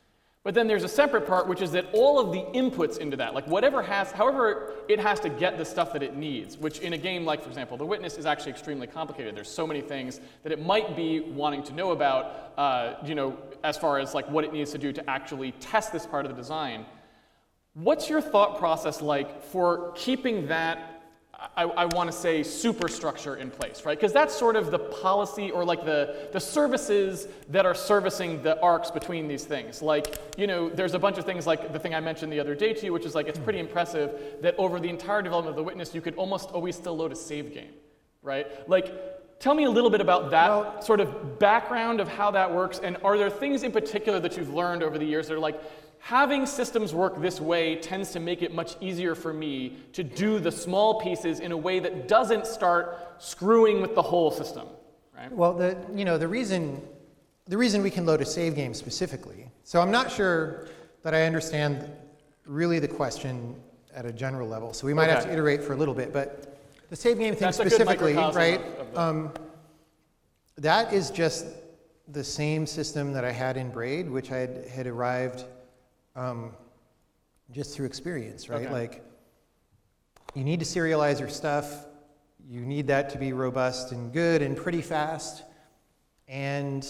Speaker 1: But then there's a separate part, which is that all of the inputs into that, like whatever has, however it has to get the stuff that it needs, which in a game like, for example, The Witness is actually extremely complicated. There's so many things that it might be wanting to know about, uh, you know, as far as like what it needs to do to actually test this part of the design. What's your thought process like for keeping that, I, I want to say, superstructure in place, right? Because that's sort of the policy or like the, the services that are servicing the arcs between these things. Like, you know, there's a bunch of things like the thing I mentioned the other day to you, which is like, it's pretty impressive that over the entire development of The Witness, you could almost always still load a save game, right? Like, tell me a little bit about that well, sort of background of how that works, and are there things in particular that you've learned over the years that are like, having systems work this way tends to make it much easier for me to do the small pieces in a way that doesn't start screwing with the whole system, right?
Speaker 2: Well, the, you know, the reason, the reason we can load a save game specifically, so I'm not sure that I understand really the question at a general level, so we might okay. have to iterate for a little bit, but the save game thing
Speaker 1: That's
Speaker 2: specifically, right,
Speaker 1: of, of
Speaker 2: um, that is just the same system that I had in Braid, which I had, had arrived Um, just through experience, right?
Speaker 1: Okay.
Speaker 2: Like, you need to serialize your stuff. You need that to be robust and good and pretty fast. And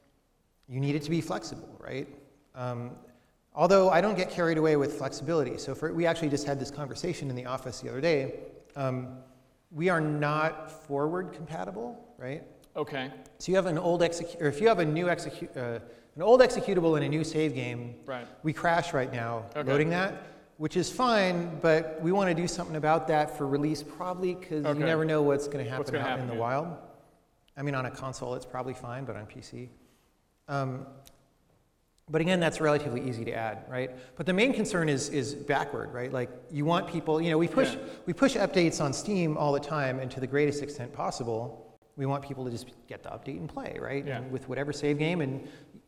Speaker 2: you need it to be flexible, right? Um, although I don't get carried away with flexibility. So for, we actually just had this conversation in the office the other day. Um, we are not forward compatible, right?
Speaker 1: Okay.
Speaker 2: So you have an old execute, or if you have a new execute, uh, an old executable in a new save game,
Speaker 1: right.
Speaker 2: we crash right now
Speaker 1: okay.
Speaker 2: loading that, which is fine, but we want to do something about that for release probably because
Speaker 1: okay.
Speaker 2: you never know what's going to happen
Speaker 1: gonna
Speaker 2: out
Speaker 1: happen,
Speaker 2: in the
Speaker 1: yeah.
Speaker 2: wild. I mean, on a console it's probably fine, but on P C. Um, but again, that's relatively easy to add, right? But the main concern is is backward, right? Like you want people, you know, we push
Speaker 1: yeah.
Speaker 2: we push updates on Steam all the time, and to the greatest extent possible, we want people to just get the update and play, right?
Speaker 1: Yeah.
Speaker 2: And with whatever save game, and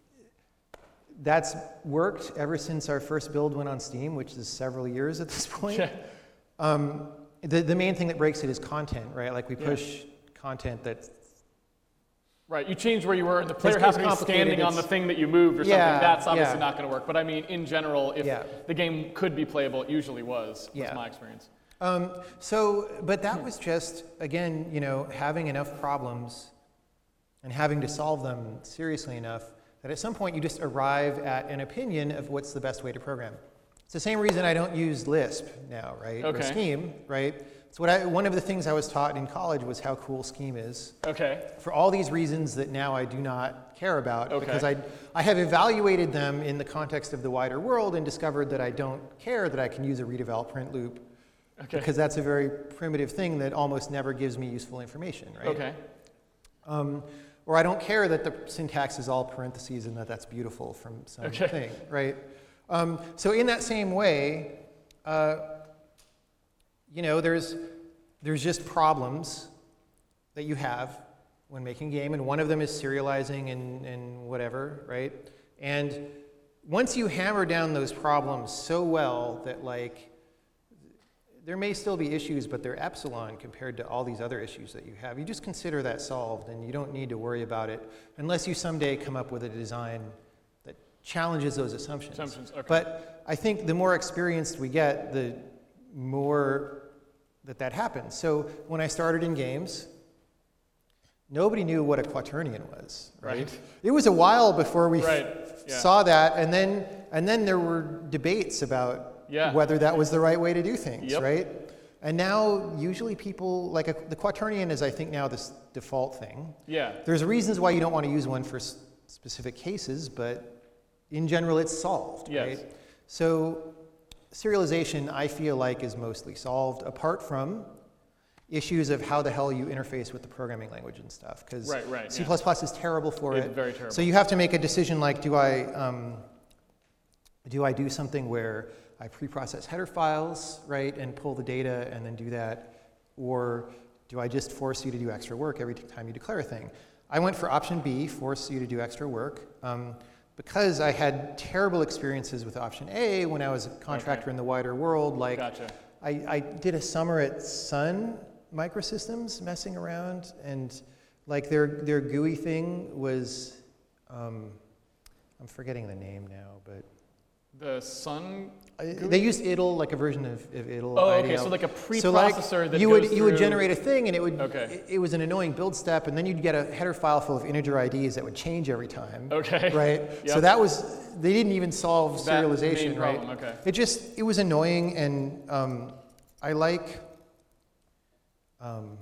Speaker 2: that's worked ever since our first build went on Steam, which is several years at this point.
Speaker 1: Yeah.
Speaker 2: Um, the, the main thing that breaks it is content, right? Like we push
Speaker 1: yeah.
Speaker 2: content that's...
Speaker 1: Right, you change where you were, and the player
Speaker 2: It's
Speaker 1: has to be standing on the thing that you moved or
Speaker 2: yeah,
Speaker 1: something. That's obviously
Speaker 2: yeah.
Speaker 1: not going to work. But I mean, in general, if
Speaker 2: yeah.
Speaker 1: the game could be playable, it usually was, was
Speaker 2: yeah.
Speaker 1: my experience.
Speaker 2: Um, so, but that was just, again, you know, having enough problems and having to solve them seriously enough that at some point you just arrive at an opinion of what's the best way to program. It's the same reason I don't use Lisp now, right?
Speaker 1: Okay.
Speaker 2: Or Scheme, right? It's what I, one of the things I was taught in college was how cool Scheme is.
Speaker 1: Okay.
Speaker 2: For all these reasons that now I do not care about,
Speaker 1: okay.
Speaker 2: because I, I have evaluated them in the context of the wider world and discovered that I don't care that I can use a redevelop print loop,
Speaker 1: okay.
Speaker 2: because that's a very primitive thing that almost never gives me useful information, right?
Speaker 1: Okay.
Speaker 2: Um, or I don't care that the syntax is all parentheses and that that's beautiful from some
Speaker 1: okay.
Speaker 2: thing, right? Um, so in that same way, uh, you know, there's, there's just problems that you have when making a game, and one of them is serializing and, and whatever, right? And once you hammer down those problems so well that, like, there may still be issues, but they're epsilon compared to all these other issues that you have. You just consider that solved, and you don't need to worry about it unless you someday come up with a design that challenges those assumptions.
Speaker 1: Assumptions, okay.
Speaker 2: But I think the more experienced we get, the more that that happens. So when I started in games, nobody knew what a quaternion was, right?
Speaker 1: Right.
Speaker 2: It was a while before we
Speaker 1: right.
Speaker 2: f-
Speaker 1: yeah.
Speaker 2: saw that, and then and then there were debates about
Speaker 1: yeah.
Speaker 2: whether that was the right way to do things,
Speaker 1: yep.
Speaker 2: right? And now usually people, like a, the quaternion is I think now this default thing.
Speaker 1: Yeah.
Speaker 2: There's reasons why you don't want to use one for s- specific cases, but in general it's solved,
Speaker 1: yes.
Speaker 2: right? So serialization I feel like is mostly solved apart from issues of how the hell you interface with the programming language and stuff, because
Speaker 1: right, right,
Speaker 2: C++
Speaker 1: yeah.
Speaker 2: is terrible for
Speaker 1: it's
Speaker 2: it.
Speaker 1: Very terrible.
Speaker 2: So you have to make a decision like, do I, um, do I do something where I pre-process header files, right, and pull the data and then do that, or do I just force you to do extra work every time you declare a thing? I went for option B, force you to do extra work, um, because I had terrible experiences with option A when I was a contractor
Speaker 1: okay.
Speaker 2: in the wider world. Like,
Speaker 1: gotcha.
Speaker 2: I, I did a summer at Sun Microsystems messing around, and like their their G U I thing was, um, I'm forgetting the name now, but
Speaker 1: The Sun.
Speaker 2: Uh, They used I D L, like a version of, of I D L.
Speaker 1: Oh,
Speaker 2: I
Speaker 1: okay,
Speaker 2: D L.
Speaker 1: so like a
Speaker 2: So, like,
Speaker 1: preprocessor that
Speaker 2: you would
Speaker 1: goes
Speaker 2: you would
Speaker 1: through-
Speaker 2: generate a thing, and it would
Speaker 1: Okay.
Speaker 2: it, it was an annoying build step, and then you'd get a header file full of integer I Ds that would change every time.
Speaker 1: Okay.
Speaker 2: Right. So
Speaker 1: Yep.
Speaker 2: that was they didn't even solve
Speaker 1: That
Speaker 2: serialization,
Speaker 1: main
Speaker 2: right?
Speaker 1: problem, okay.
Speaker 2: It just it was annoying, and um, I like um,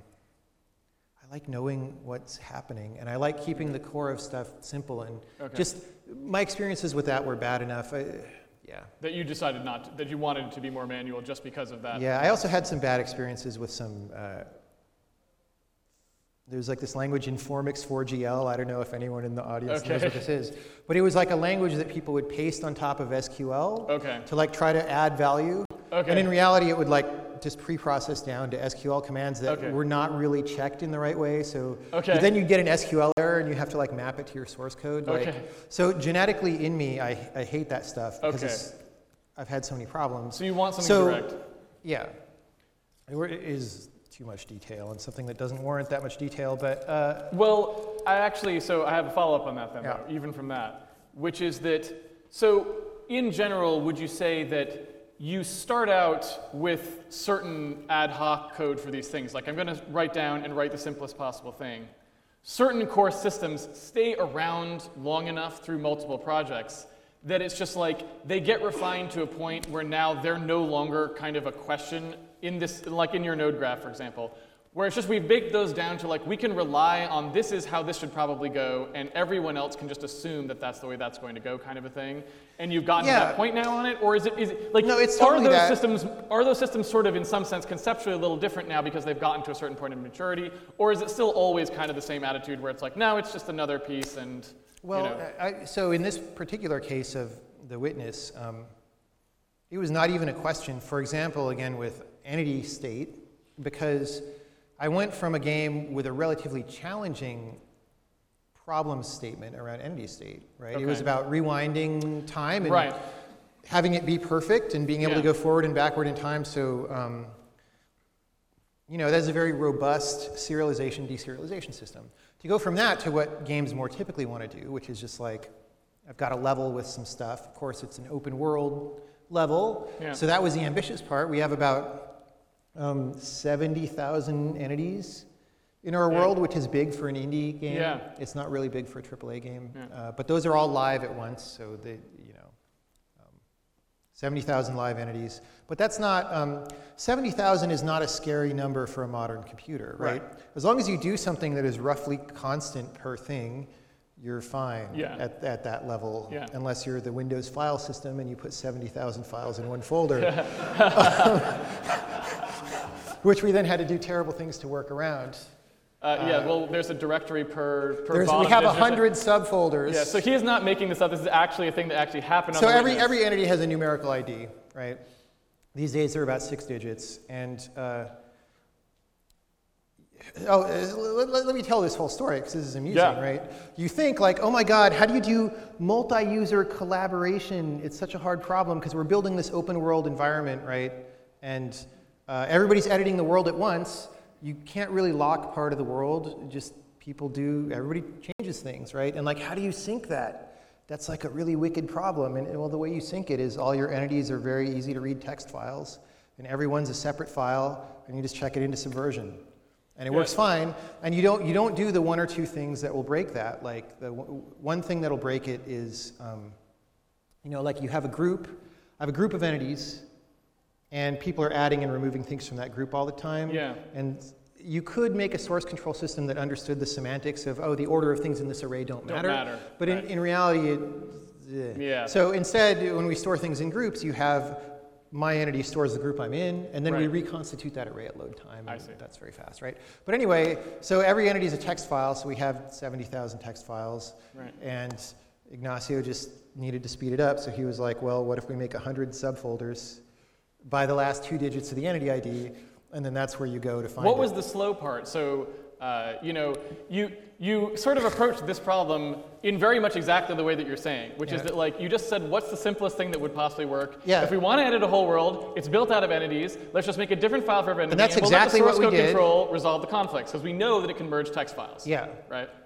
Speaker 2: I like knowing what's happening, and I like keeping the core of stuff simple, and
Speaker 1: Okay.
Speaker 2: just my experiences with that were bad enough. I, yeah.
Speaker 1: That you decided not to, that you wanted it to be more manual just because of that.
Speaker 2: Yeah, I also had some bad experiences with some. Uh, there's like this language Informix four G L. I don't know if anyone in the audience knows
Speaker 1: Okay.
Speaker 2: what this is, but it was like a language that people would paste on top of S Q L
Speaker 1: Okay.
Speaker 2: to like try to add value.
Speaker 1: Okay.
Speaker 2: And in reality, it would like just pre-process down to S Q L commands that
Speaker 1: Okay.
Speaker 2: were not really checked in the right way. So
Speaker 1: Okay.
Speaker 2: then you get an S Q L error, and you have to like map it to your source code. Like,
Speaker 1: Okay.
Speaker 2: So genetically in me, I, I hate that stuff because
Speaker 1: Okay.
Speaker 2: it's, I've had so many problems.
Speaker 1: So you want something
Speaker 2: So-
Speaker 1: direct.
Speaker 2: Yeah, it is too much detail and something that doesn't warrant that much detail, but uh,
Speaker 1: Well, I actually, so I have a follow-up on that then,
Speaker 2: Yeah.
Speaker 1: though, even from that, which is that, so in general, would you say that you start out with certain ad hoc code for these things? Like, I'm going to write down and write the simplest possible thing. Certain core systems stay around long enough through multiple projects that it's just like they get refined to a point where now they're no longer kind of a question in this, like in your node graph, for example, where it's just we've baked those down to like we can rely on this is how this should probably go, and everyone else can just assume that that's the way that's going to go, kind of a thing. And you've gotten
Speaker 2: Yeah.
Speaker 1: to that point now on it, or is it is it like
Speaker 2: No, it's
Speaker 1: are
Speaker 2: totally
Speaker 1: those
Speaker 2: that.
Speaker 1: systems are those systems sort of in some sense conceptually a little different now because they've gotten to a certain point of maturity, or is it still always kind of the same attitude where it's like no, it's just another piece and
Speaker 2: well,
Speaker 1: you know.
Speaker 2: I, so in this particular case of the witness, um, it was not even a question. For example, again with entity state, because I went from a game with a relatively challenging problem statement around entity state, right? It was
Speaker 1: Okay.
Speaker 2: about rewinding time and
Speaker 1: Right.
Speaker 2: having it be perfect and being able
Speaker 1: Yeah.
Speaker 2: to go forward and backward in time. So, um, you know, that's a very robust serialization, deserialization system. To go from that to what games more typically want to do, which is just like, I've got a level with some stuff. Of course, it's an open world level.
Speaker 1: Yeah.
Speaker 2: So that was the ambitious part. We have about um, seventy thousand entities in our
Speaker 1: Yeah.
Speaker 2: world, which is big for an indie game.
Speaker 1: Yeah.
Speaker 2: It's not really big for a triple A game.
Speaker 1: Yeah.
Speaker 2: Uh, but those are all live at once, so they, you know, um, seventy thousand live entities. But that's not, um, seventy thousand is not a scary number for a modern computer, right?
Speaker 1: Right.
Speaker 2: As long as you do something that is roughly constant per thing, you're fine
Speaker 1: Yeah.
Speaker 2: at, at that level,
Speaker 1: Yeah.
Speaker 2: unless you're the Windows file system and you put seventy thousand files in one folder. Which we then had to do terrible things to work around.
Speaker 1: Uh, yeah, well, there's a directory per, per
Speaker 2: There's, we
Speaker 1: bottom.
Speaker 2: have a
Speaker 1: There's just
Speaker 2: hundred subfolders.
Speaker 1: Yeah, so he is not making this up. This is actually a thing that actually happened on
Speaker 2: So
Speaker 1: the
Speaker 2: every,
Speaker 1: witness.
Speaker 2: every entity has a numerical I D, right? These days they're about six digits. And uh, oh, uh, let, let- let me tell this whole story because this is amusing,
Speaker 1: Yeah.
Speaker 2: right? You think like, oh my God, how do you do multi-user collaboration? It's such a hard problem because we're building this open world environment, right? And uh, everybody's editing the world at once. You can't really lock part of the world. Just people do, everybody changes things, right? And like, how do you sync that? That's like a really wicked problem. And well, the way you sync it is all your entities are very easy to read text files, and everyone's a separate file, and you just check it into Subversion. And it
Speaker 1: Yeah.
Speaker 2: works fine. And you don't, you don't do the one or two things that will break that. Like the w- one thing that'll break it is, um, you know, like you have a group, I have a group of entities, and people are adding and removing things from that group all the time.
Speaker 1: Yeah.
Speaker 2: And you could make a source control system that understood the semantics of, oh, the order of things in this array don't
Speaker 1: Don't
Speaker 2: matter.
Speaker 1: matter,
Speaker 2: But
Speaker 1: right.
Speaker 2: in, in reality, it, eh.
Speaker 1: Yeah.
Speaker 2: So instead, when we store things in groups, you have my entity stores the group I'm in, and then we
Speaker 1: Right.
Speaker 2: reconstitute that array at load time.
Speaker 1: I
Speaker 2: and
Speaker 1: see.
Speaker 2: That's very fast, right? But anyway, so every entity is a text file, so we have seventy thousand text files.
Speaker 1: Right.
Speaker 2: And Ignacio just needed to speed it up, so he was like, well, what if we make one hundred subfolders by the last two digits of the entity I D, and then that's where you go to find
Speaker 1: What
Speaker 2: it.
Speaker 1: was the slow part? So, uh, you know, you you sort of approached this problem in very much exactly the way that you're saying, which is
Speaker 2: Yeah.
Speaker 1: that like you just said, what's the simplest thing that would possibly work?
Speaker 2: Yeah.
Speaker 1: If we want to edit a whole world, it's built out of entities. Let's just make a different file for every entity.
Speaker 2: that's
Speaker 1: we'll
Speaker 2: exactly
Speaker 1: let the source
Speaker 2: what we
Speaker 1: code
Speaker 2: did.
Speaker 1: control resolve the conflicts because we know that it can merge text files.
Speaker 2: Yeah.
Speaker 1: Right.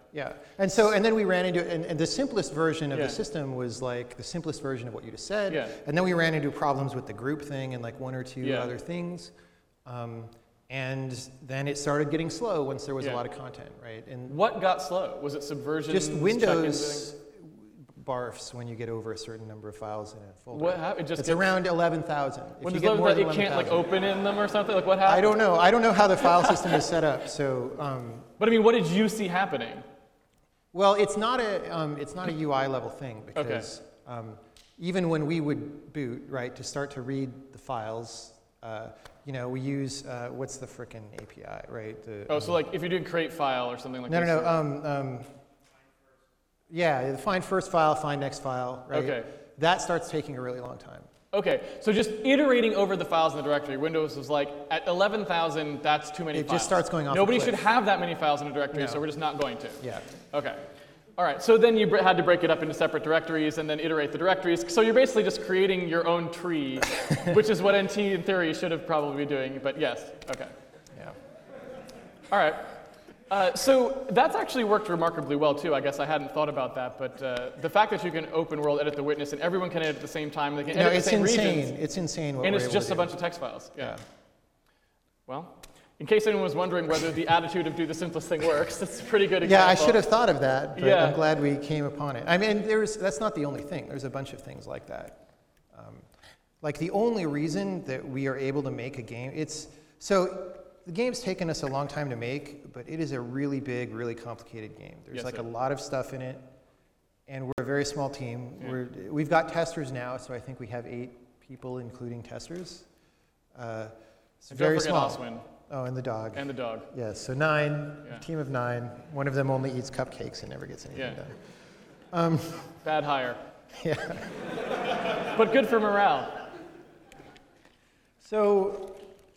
Speaker 2: Yeah, and so and then we ran into and, and the simplest version of
Speaker 1: Yeah.
Speaker 2: the system was like the simplest version of what you just said.
Speaker 1: Yeah.
Speaker 2: And then we ran into problems with the group thing and like one or two
Speaker 1: Yeah.
Speaker 2: other things. Um, and then it started getting slow once there was
Speaker 1: Yeah.
Speaker 2: a lot of content, right? And
Speaker 1: What got slow? Was it subversion?
Speaker 2: just Windows barfs when you get over a certain number of files in a folder.
Speaker 1: What happened? It just
Speaker 2: It's
Speaker 1: gets-
Speaker 2: around eleven thousand.
Speaker 1: When
Speaker 2: If you
Speaker 1: does
Speaker 2: get more
Speaker 1: that,
Speaker 2: than
Speaker 1: it can't like
Speaker 2: eleven thousand.
Speaker 1: open in them or something? Like what happened?
Speaker 2: I don't know. I don't know how the file system is set up. So, um,
Speaker 1: But I mean, what did you see happening?
Speaker 2: well, it's not a um, it's not a U I level thing because um, even when we would boot, right, to start to read the files, uh, you know, we use uh, what's the frickin' A P I, right? The,
Speaker 1: Oh, so like if you're doing create file or something like
Speaker 2: no,
Speaker 1: this.
Speaker 2: no, no. Um, um, yeah, the find first file, find next file, right?
Speaker 1: Okay.
Speaker 2: That starts taking a really long time.
Speaker 1: Okay, so just iterating over the files in the directory, Windows was like, at eleven thousand, that's too many
Speaker 2: It
Speaker 1: files.
Speaker 2: just starts going off a
Speaker 1: Nobody
Speaker 2: cliff.
Speaker 1: should have that many files in a directory,
Speaker 2: No.
Speaker 1: so we're just not going to.
Speaker 2: Yeah.
Speaker 1: Okay. All right, so then you br- had to break it up into separate directories and then iterate the directories. So you're basically just creating your own tree, which is what N T in theory should have probably been doing, but yes, okay.
Speaker 2: Yeah.
Speaker 1: All right. Uh, so that's actually worked remarkably well too. I guess I hadn't thought about that, but uh, the fact that you can open world edit the witness and everyone can edit at the same time, they can
Speaker 2: No,
Speaker 1: edit
Speaker 2: it's
Speaker 1: the same
Speaker 2: insane.
Speaker 1: regions,
Speaker 2: It's insane what
Speaker 1: and
Speaker 2: we're
Speaker 1: it's
Speaker 2: able
Speaker 1: just
Speaker 2: to
Speaker 1: a
Speaker 2: do.
Speaker 1: bunch of text files. Yeah.
Speaker 2: Yeah.
Speaker 1: Well, in case anyone was wondering whether the attitude of do the simplest thing works, that's a pretty good
Speaker 2: Yeah,
Speaker 1: example.
Speaker 2: I should have thought of that, but
Speaker 1: Yeah.
Speaker 2: I'm glad we came upon it. I mean, there's that's not the only thing. There's a bunch of things like that. Um, like the only reason that we are able to make a game, it's so the game's taken us a long time to make, but it is a really big, really complicated game. There's
Speaker 1: Yes,
Speaker 2: like
Speaker 1: sir.
Speaker 2: a lot of stuff in it, and we're a very small team.
Speaker 1: Yeah.
Speaker 2: We're, we've got testers now, so I think we have eight people, including testers. Uh, it's
Speaker 1: And
Speaker 2: very
Speaker 1: don't forget
Speaker 2: small.
Speaker 1: Oswin
Speaker 2: Oh, and the dog.
Speaker 1: and the dog.
Speaker 2: Yes, so nine,
Speaker 1: Yeah.
Speaker 2: team of nine. One of them only eats cupcakes and never gets anything
Speaker 1: Yeah.
Speaker 2: done. Um,
Speaker 1: Bad hire,
Speaker 2: yeah.
Speaker 1: but good for morale.
Speaker 2: So,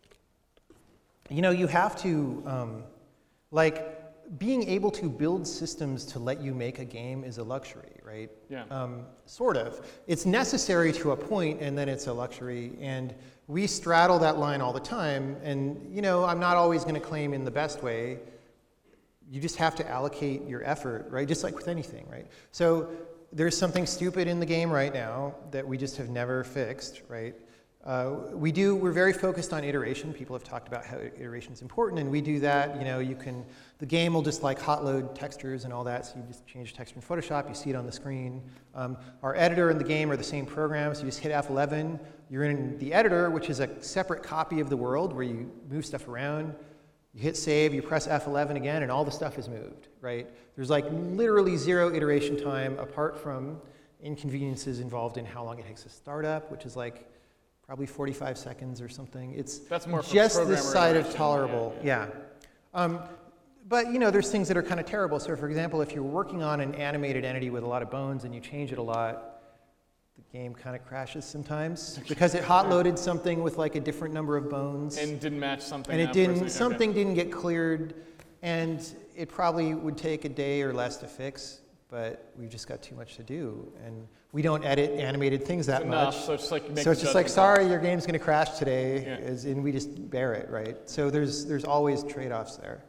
Speaker 2: you know, you have to, um, like, being able to build systems to let you make a game is a luxury, right?
Speaker 1: Yeah.
Speaker 2: Um, sort of. It's necessary to a point, and then it's a luxury. And we straddle that line all the time. And, you know, I'm not always going to claim in the best way. You just have to allocate your effort, right? Just like with anything, right? So there's something stupid in the game right now that we just have never fixed, right? Uh, we do, we're very focused on iteration. People have talked about how iteration is important, and we do that. You know, you can, the game will just like hot load textures and all that, so you just change texture in Photoshop, you see it on the screen. Um, our editor and the game are the same program, so you just hit F eleven. You're in the editor, which is a separate copy of the world where you move stuff around. You hit save, you press F eleven again, and all the stuff is moved, right? There's like literally zero iteration time apart from inconveniences involved in how long it takes to start up, which is like probably forty-five seconds or something. It's
Speaker 1: That's more for
Speaker 2: just
Speaker 1: programmer
Speaker 2: this side of
Speaker 1: interaction,
Speaker 2: tolerable,
Speaker 1: yeah,
Speaker 2: yeah. Um, but you know, there's things that are kind of terrible. So for example, if you're working on an animated entity with a lot of bones and you change it a lot, the game kind of crashes sometimes because it hot loaded something with like a different number of bones.
Speaker 1: And didn't match something.
Speaker 2: And it
Speaker 1: up
Speaker 2: didn't,
Speaker 1: versus- okay.
Speaker 2: something didn't get cleared, and it probably would take a day or less to fix, but we've just got too much to do. And we don't edit animated things that
Speaker 1: It's enough,
Speaker 2: much.
Speaker 1: so it's just like make
Speaker 2: So it's
Speaker 1: the
Speaker 2: just like,
Speaker 1: judgment
Speaker 2: sorry, your game's gonna crash today,
Speaker 1: Yeah.
Speaker 2: is- and we just bear it, right? So there's, there's always trade-offs there.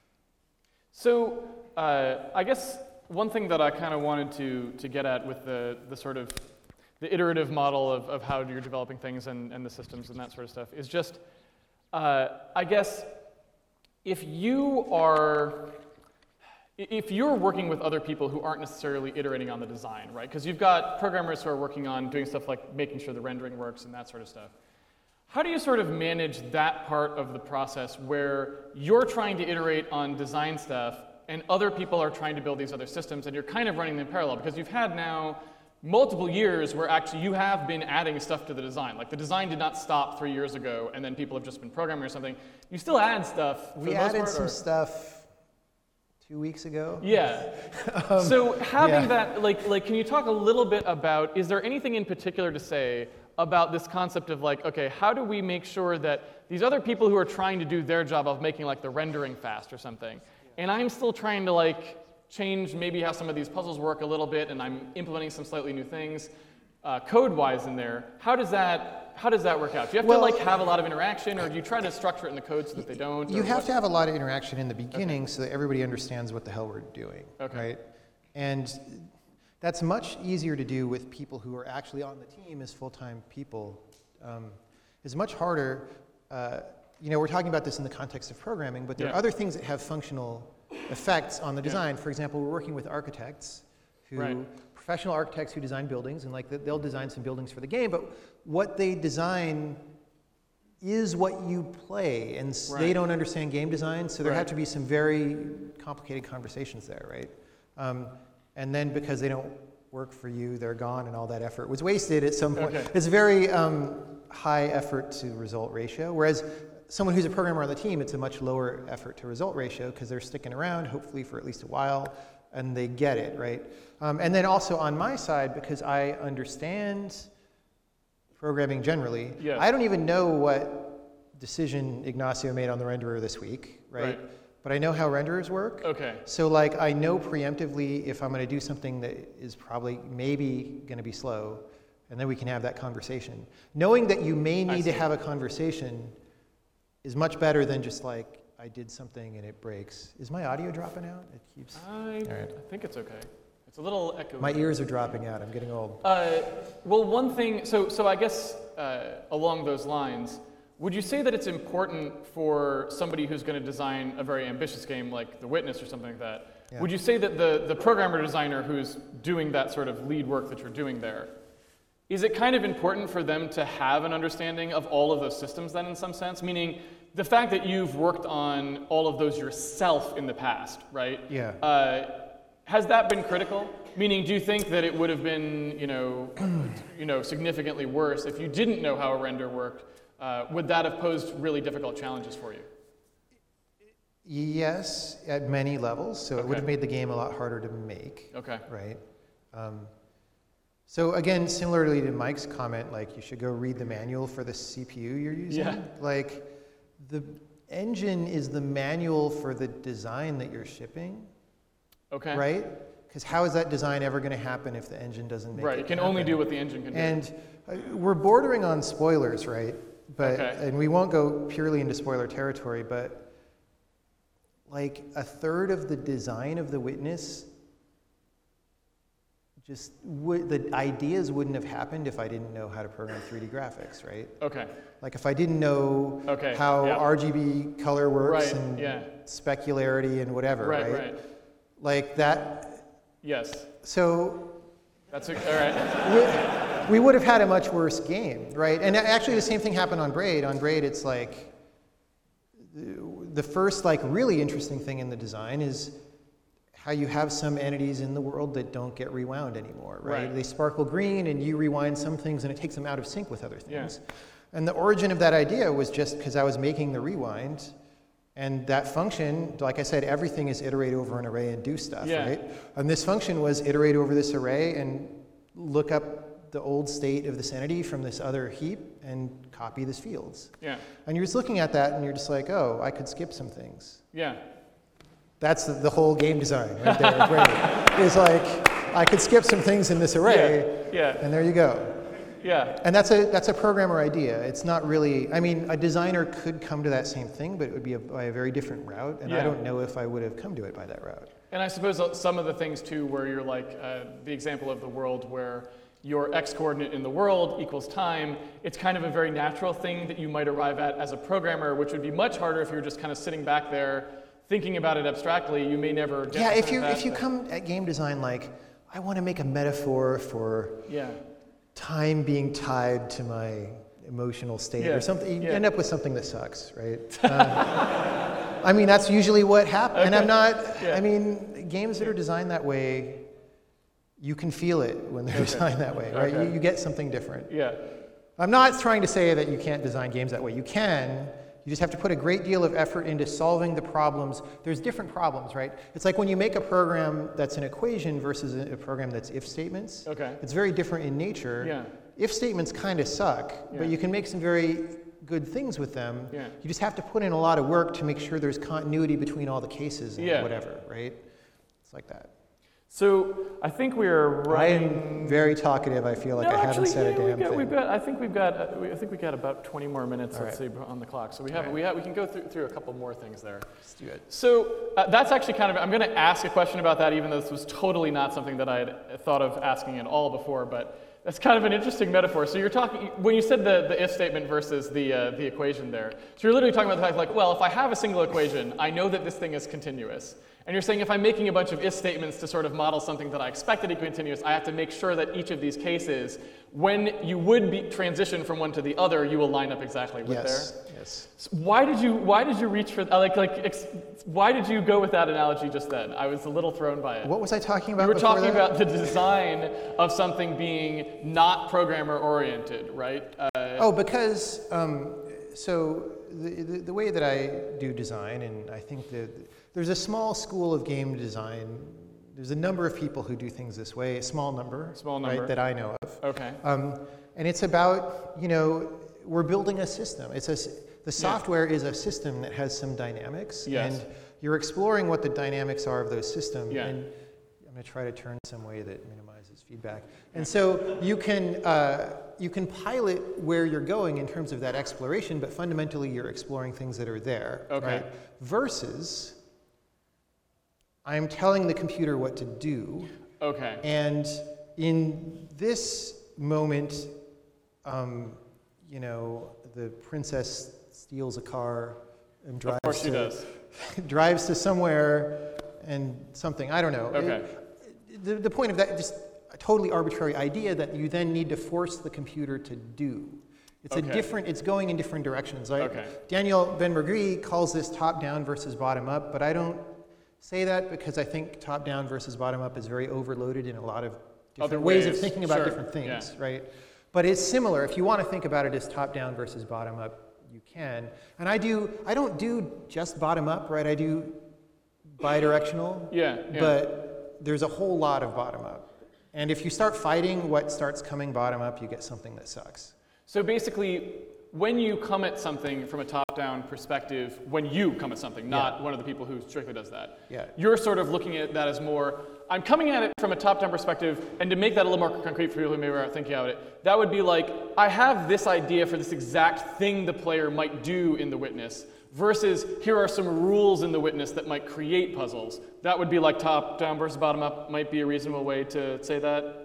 Speaker 1: So uh, I guess one thing that I kind of wanted to, to get at with the, the sort of the iterative model of, of how you're developing things and, and the systems and that sort of stuff is just, uh, I guess, if you are, if you're working with other people who aren't necessarily iterating on the design, right? Because you've got programmers who are working on doing stuff like making sure the rendering works and that sort of stuff. How do you sort of manage that part of the process where you're trying to iterate on design stuff and other people are trying to build these other systems and you're kind of running them in parallel? Because you've had now multiple years where actually you have been adding stuff to the design. Like the design did not stop three years ago and then people have just been programming or something. You still add stuff for
Speaker 2: We
Speaker 1: the most
Speaker 2: added
Speaker 1: part,
Speaker 2: some
Speaker 1: or?
Speaker 2: stuff two weeks ago.
Speaker 1: Yeah. so having
Speaker 2: yeah.
Speaker 1: that, like, like, can you talk a little bit about, is there anything in particular to say about this concept of like, okay, how do we make sure that these other people who are trying to do their job of making like the rendering fast or something, and I'm still trying to like change maybe how some of these puzzles work a little bit, and I'm implementing some slightly new things uh, code-wise in there. How does that how does that work out? Do you have
Speaker 2: Well,
Speaker 1: to like have a lot of interaction, or do you try to structure it in the code so that they don't?
Speaker 2: You
Speaker 1: or
Speaker 2: have
Speaker 1: what?
Speaker 2: to have a lot of interaction in the beginning so that everybody understands what the hell we're doing,
Speaker 1: Okay.
Speaker 2: right? And that's much easier to do with people who are actually on the team as full-time people. Um, it's much harder, uh, you know, we're talking about this in the context of programming, but there
Speaker 1: Yeah.
Speaker 2: are other things that have functional effects on the
Speaker 1: Yeah.
Speaker 2: design. For example, we're working with architects who,
Speaker 1: Right.
Speaker 2: professional architects who design buildings, and like they'll design some buildings for the game, but what they design is what you play, and s- they
Speaker 1: Right.
Speaker 2: don't understand game design, so there have
Speaker 1: Right.
Speaker 2: to be some very complicated conversations there, right? Um, and then because they don't work for you, they're gone, and all that effort was wasted at some point.
Speaker 1: Okay.
Speaker 2: It's a very um, high effort to result ratio, whereas someone who's a programmer on the team, it's a much lower effort to result ratio because they're sticking around, hopefully for at least a while, and they get it, right? Um, and then also on my side, because I understand programming generally,
Speaker 1: Yeah.
Speaker 2: I don't even know what decision Ignacio made on the renderer this week, right?
Speaker 1: Right.
Speaker 2: But I know how renderers work.
Speaker 1: Okay.
Speaker 2: So like I know preemptively if I'm going to do something that is probably maybe going to be slow, and then we can have that conversation. Knowing that you may
Speaker 1: I
Speaker 2: need to
Speaker 1: see.
Speaker 2: have a conversation is much better than just like I did something and it breaks. Is my audio dropping out? It keeps.
Speaker 1: I,
Speaker 2: All right.
Speaker 1: I think it's okay. It's a little echoey.
Speaker 2: My ears are dropping out. I'm getting old.
Speaker 1: Uh, well, one thing, so, so I guess uh, along those lines, would you say that it's important for somebody who's going to design a very ambitious game like The Witness or something like that,
Speaker 2: Yeah.
Speaker 1: would you say that the, the programmer designer who's doing that sort of lead work that you're doing there, is it kind of important for them to have an understanding of all of those systems then in some sense? Meaning the fact that you've worked on all of those yourself in the past, right?
Speaker 2: Yeah.
Speaker 1: Uh, has that been critical? Meaning, do you think that it would have been, you know, you know, significantly worse if you didn't know how a render worked? Uh, would that have posed really difficult challenges for you?
Speaker 2: Yes, at many levels. So it would
Speaker 1: Okay.
Speaker 2: have made the game a lot harder to make.
Speaker 1: Okay.
Speaker 2: Right. Um, so again, similarly to Mike's comment, like you should go read the manual for the C P U you're using.
Speaker 1: Yeah.
Speaker 2: Like the engine is the manual for the design that you're shipping,
Speaker 1: Okay.
Speaker 2: right? Because how is that design ever going to happen if the engine doesn't make
Speaker 1: Right.
Speaker 2: it
Speaker 1: It can only
Speaker 2: happen?
Speaker 1: do what the engine can do.
Speaker 2: And uh, we're bordering on spoilers, right? But
Speaker 1: Okay.
Speaker 2: and we won't go purely into spoiler territory, but like a third of the design of The Witness just would, the ideas wouldn't have happened if I didn't know how to program three D graphics, right?
Speaker 1: Okay.
Speaker 2: Like if I didn't know
Speaker 1: Okay,
Speaker 2: how
Speaker 1: yeah.
Speaker 2: R G B color works
Speaker 1: Right,
Speaker 2: and
Speaker 1: yeah.
Speaker 2: specularity and whatever,
Speaker 1: Right.
Speaker 2: right?
Speaker 1: Right.
Speaker 2: Like that.
Speaker 1: Yes.
Speaker 2: So
Speaker 1: That's a, all right.
Speaker 2: we, we would have had a much worse game, right? And actually the same thing happened on Braid. On Braid, it's like, the, the first like really interesting thing in the design is how you have some entities in the world that don't get rewound anymore, right?
Speaker 1: Right.
Speaker 2: They sparkle green and you rewind some things and it takes them out of sync with other
Speaker 1: Yeah.
Speaker 2: things. And the origin of that idea was just because I was making the rewind, and that function, like I said, everything is iterate over an array and do stuff,
Speaker 1: Yeah.
Speaker 2: right? And this function was iterate over this array and look up the old state of this entity from this other heap and copy this fields.
Speaker 1: Yeah.
Speaker 2: And you're just looking at that and you're just like, oh, I could skip some things.
Speaker 1: Yeah.
Speaker 2: That's the, the whole game design right there. Great. It's like, I could skip some things in this array,
Speaker 1: Yeah.
Speaker 2: and there you go.
Speaker 1: Yeah.
Speaker 2: And that's a, that's a programmer idea. It's not really, I mean, a designer could come to that same thing, but it would be a, by a very different route, and I
Speaker 1: Yeah.
Speaker 2: don't know if I would have come to it by that route.
Speaker 1: And I suppose some of the things too, where you're like uh, the example of the world where your x coordinate in the world equals time, it's kind of a very natural thing that you might arrive at as a programmer, which would be much harder if you're just kind of sitting back there thinking about it abstractly. You may never get
Speaker 2: Yeah,
Speaker 1: to
Speaker 2: if
Speaker 1: kind
Speaker 2: you,
Speaker 1: of
Speaker 2: if you
Speaker 1: that-
Speaker 2: come at game design like, I want to make a metaphor for
Speaker 1: Yeah.
Speaker 2: time being tied to my emotional state
Speaker 1: Yeah,
Speaker 2: or something, you
Speaker 1: yeah.
Speaker 2: end up with something that sucks, right? Uh, I mean, that's usually what happens. And
Speaker 1: Okay,
Speaker 2: I'm not,
Speaker 1: yeah.
Speaker 2: I mean, games that are designed that way, you can feel it when they're
Speaker 1: Okay,
Speaker 2: designed that way, right?
Speaker 1: okay.
Speaker 2: You, you get something different.
Speaker 1: Yeah.
Speaker 2: I'm not trying to say that you can't design games that way. You can. You just have to put a great deal of effort into solving the problems. There's different problems, right? It's like when you make a program that's an equation versus a, a program that's if statements.
Speaker 1: Okay.
Speaker 2: It's very different in nature.
Speaker 1: Yeah.
Speaker 2: If statements kind of suck,
Speaker 1: Yeah.
Speaker 2: but you can make some very good things with them.
Speaker 1: Yeah.
Speaker 2: You just have to put in a lot of work to make sure there's continuity between all the cases and
Speaker 1: Yeah.
Speaker 2: whatever, right? It's like that.
Speaker 1: So I think we're
Speaker 2: I
Speaker 1: running.
Speaker 2: am very talkative. I feel like
Speaker 1: no,
Speaker 2: I haven't
Speaker 1: actually,
Speaker 2: said
Speaker 1: yeah,
Speaker 2: a damn
Speaker 1: we've got,
Speaker 2: thing.
Speaker 1: we've got. I think we've got. Uh, we, I think we got about twenty more minutes.
Speaker 2: All
Speaker 1: let's
Speaker 2: right.
Speaker 1: say on the clock. So we have.
Speaker 2: All right.
Speaker 1: We have. We can go through through a couple more things there.
Speaker 2: Let's do it.
Speaker 1: So uh, that's actually kind of. I'm going to ask a question about that, even though this was totally not something that I had thought of asking at all before. But that's kind of an interesting metaphor. So you're talking when you said the, the if statement versus the uh, the equation there. So you're literally talking about the fact like, well, if I have a single equation, I know that this thing is continuous. And you're saying if I'm making a bunch of if statements to sort of model something that I expect to be continuous, I have to make sure that each of these cases, when you would be transition from one to the other, you will line up exactly with
Speaker 2: Yes.
Speaker 1: there.
Speaker 2: Yes.
Speaker 1: So why did you why did you reach for uh, like like ex, why did you go with that analogy just then? I was a little thrown by it.
Speaker 2: What was I talking about?
Speaker 1: You were
Speaker 2: before
Speaker 1: talking
Speaker 2: that?
Speaker 1: about the design of something being not programmer oriented, right? Uh,
Speaker 2: Oh, because um, so the, the the way that I do design, and I think that there's a small school of game design. There's a number of people who do things this way, a small number,
Speaker 1: Small number.
Speaker 2: right, that I know of.
Speaker 1: okay.
Speaker 2: Um, and it's about, you know, we're building a system. It's a, s- the software is a system that has some dynamics,
Speaker 1: Yes.
Speaker 2: and you're exploring what the dynamics are of those systems.
Speaker 1: Yeah.
Speaker 2: And I'm going to try to turn some way that minimizes feedback. And so you can uh, you can pilot where you're going in terms of that exploration, but fundamentally you're exploring things that are there.
Speaker 1: Okay.
Speaker 2: Right? Versus, I'm telling the computer what to do.
Speaker 1: Okay.
Speaker 2: And in this moment, um, you know, the princess steals a car and drives
Speaker 1: Of course she
Speaker 2: to,
Speaker 1: does.
Speaker 2: drives to somewhere and something. I don't know.
Speaker 1: Okay.
Speaker 2: It- the, the point of that, just a totally arbitrary idea that you then need to force the computer to do. It's
Speaker 1: Okay.
Speaker 2: a different. It's going in different directions. Right?
Speaker 1: Okay.
Speaker 2: Daniel Ben-Mergui calls this top-down versus bottom-up, but I don't say that because I think top-down versus bottom-up is very overloaded in a lot of different
Speaker 1: Other
Speaker 2: ways of
Speaker 1: ways,
Speaker 2: thinking about
Speaker 1: sure,
Speaker 2: different things,
Speaker 1: yeah.
Speaker 2: right? But it's similar. If you want to think about it as top-down versus bottom-up, you can. And I do. I don't do just bottom-up, right? I do bidirectional.
Speaker 1: Yeah, yeah.
Speaker 2: But there's a whole lot of bottom-up. And if you start fighting what starts coming bottom-up, you get something that sucks.
Speaker 1: So basically, when you come at something from a top-down perspective, when you come at something, not
Speaker 2: Yeah.
Speaker 1: one of the people who strictly does that,
Speaker 2: Yeah.
Speaker 1: you're sort of looking at that as more, I'm coming at it from a top-down perspective, and to make that a little more concrete for people who maybe aren't thinking about it, that would be like, I have this idea for this exact thing the player might do in the witness, versus here are some rules in the witness that might create puzzles. That would be like top-down versus bottom-up, might be a reasonable way to say that?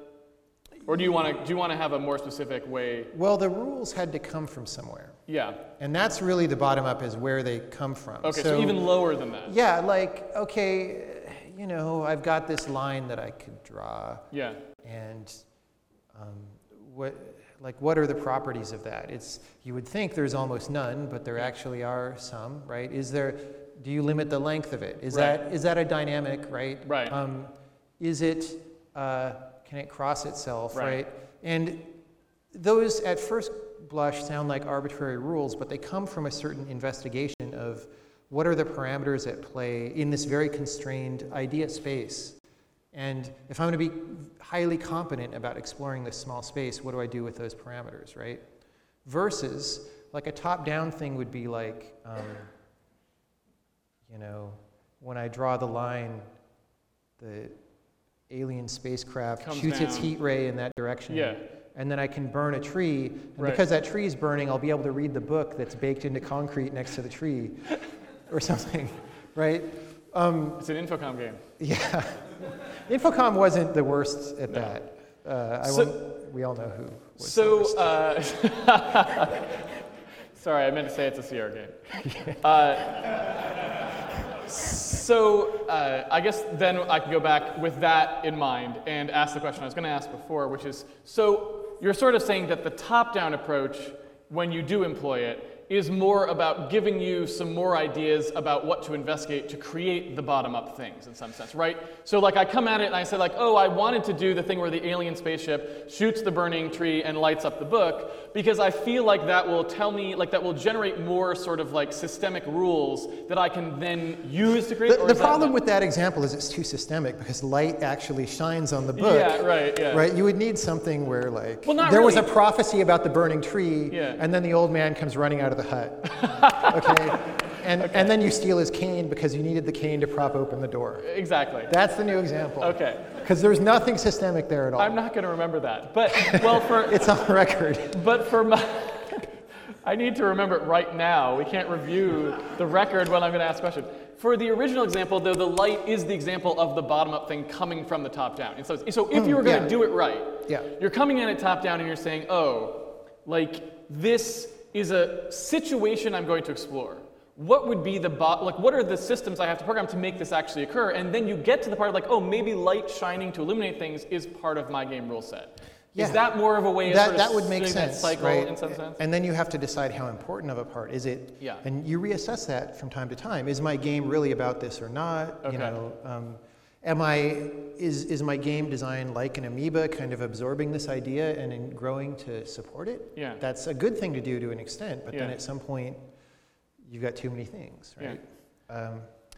Speaker 1: Or do you want to do you want to have a more specific way?
Speaker 2: Well, the rules had to come from somewhere.
Speaker 1: Yeah.
Speaker 2: And that's really the bottom-up is where they come from.
Speaker 1: Okay, so, even lower than that.
Speaker 2: Yeah, like, okay, you know, I've got this line that I could draw,
Speaker 1: Yeah.
Speaker 2: and um, what, like, what are the properties of that? It's, you would think there's almost none, but there actually are some, right? Is there, do you limit the length of it? Is
Speaker 1: Right.
Speaker 2: that, is that a dynamic, right?
Speaker 1: Right.
Speaker 2: Um, is it, uh, can it cross itself,
Speaker 1: Right.
Speaker 2: right? And those, at first blush, sound like arbitrary rules, but they come from a certain investigation of what are the parameters at play in this very constrained idea space. And if I'm going to be highly competent about exploring this small space, what do I do with those parameters, right? Versus, like a top-down thing would be like, um, you know, when I draw the line, the alien spacecraft
Speaker 1: Comes
Speaker 2: shoots its
Speaker 1: down.
Speaker 2: heat ray in that direction.
Speaker 1: Yeah.
Speaker 2: And then I can burn a tree, and
Speaker 1: Right.
Speaker 2: because that tree is burning, I'll be able to read the book that's baked into concrete next to the tree, or something, right? Um,
Speaker 1: It's an Infocom game.
Speaker 2: yeah. Infocom wasn't the worst at
Speaker 1: No.
Speaker 2: that. Uh, I
Speaker 1: So-
Speaker 2: won't, we all know who was the
Speaker 1: So,
Speaker 2: worst.
Speaker 1: uh, sorry, I meant to say it's a C R game. Uh, so, uh, I guess then I can go back with that in mind and ask the question I was going to ask before, which is, so you're sort of saying that the top-down approach, when you do employ it, is more about giving you some more ideas about what to investigate to create the bottom-up things in some sense, right? So like I come at it and I say like, oh, I wanted to do the thing where the alien spaceship shoots the burning tree and lights up the book because I feel like that will tell me, like that will generate more sort of like systemic rules that I can then use to create.
Speaker 2: The,
Speaker 1: or
Speaker 2: the
Speaker 1: is that
Speaker 2: problem
Speaker 1: not-
Speaker 2: with that example is it's too systemic because light actually shines on the book.
Speaker 1: Yeah, right, yeah.
Speaker 2: Right? You would need something where like
Speaker 1: Well, not
Speaker 2: there was a
Speaker 1: really.
Speaker 2: prophecy about the burning tree,
Speaker 1: Yeah.
Speaker 2: and then the old man comes running out of the hut. Okay. and,
Speaker 1: Okay.
Speaker 2: and then you steal his cane because you needed the cane to prop open the door.
Speaker 1: Exactly.
Speaker 2: That's the new example.
Speaker 1: Okay.
Speaker 2: Because there's nothing systemic there at all.
Speaker 1: I'm not going to remember that. But, well, for,
Speaker 2: It's on record.
Speaker 1: but for my, I need to remember it right now. We can't review the record when I'm going to ask a question. For the original example, though, the light is the example of the bottom-up thing coming from the top down. And so, so if you were going to
Speaker 2: yeah.
Speaker 1: do it right,
Speaker 2: Yeah.
Speaker 1: you're coming in at top down and you're saying, oh, like this is a situation I'm going to explore. What would be the bo- like? What are the systems I have to program to make this actually occur? And then you get to the part of like, oh, maybe light shining to illuminate things is part of my game rule set.
Speaker 2: Yeah.
Speaker 1: Is that more of a way of
Speaker 2: That,
Speaker 1: sort of
Speaker 2: that would make
Speaker 1: doing
Speaker 2: sense,
Speaker 1: that cycle
Speaker 2: right?
Speaker 1: in some sense?
Speaker 2: And then you have to decide how important of a part is it.
Speaker 1: Yeah.
Speaker 2: And you reassess that from time to time. Is my game really about this or not?
Speaker 1: Okay.
Speaker 2: You know, um, am I is is my game designed like an amoeba, kind of absorbing this idea and then growing to support it?
Speaker 1: Yeah.
Speaker 2: That's a good thing to do to an extent, but then
Speaker 1: Yeah.
Speaker 2: at some point, you've got too many things,
Speaker 1: Yeah.
Speaker 2: right? Um,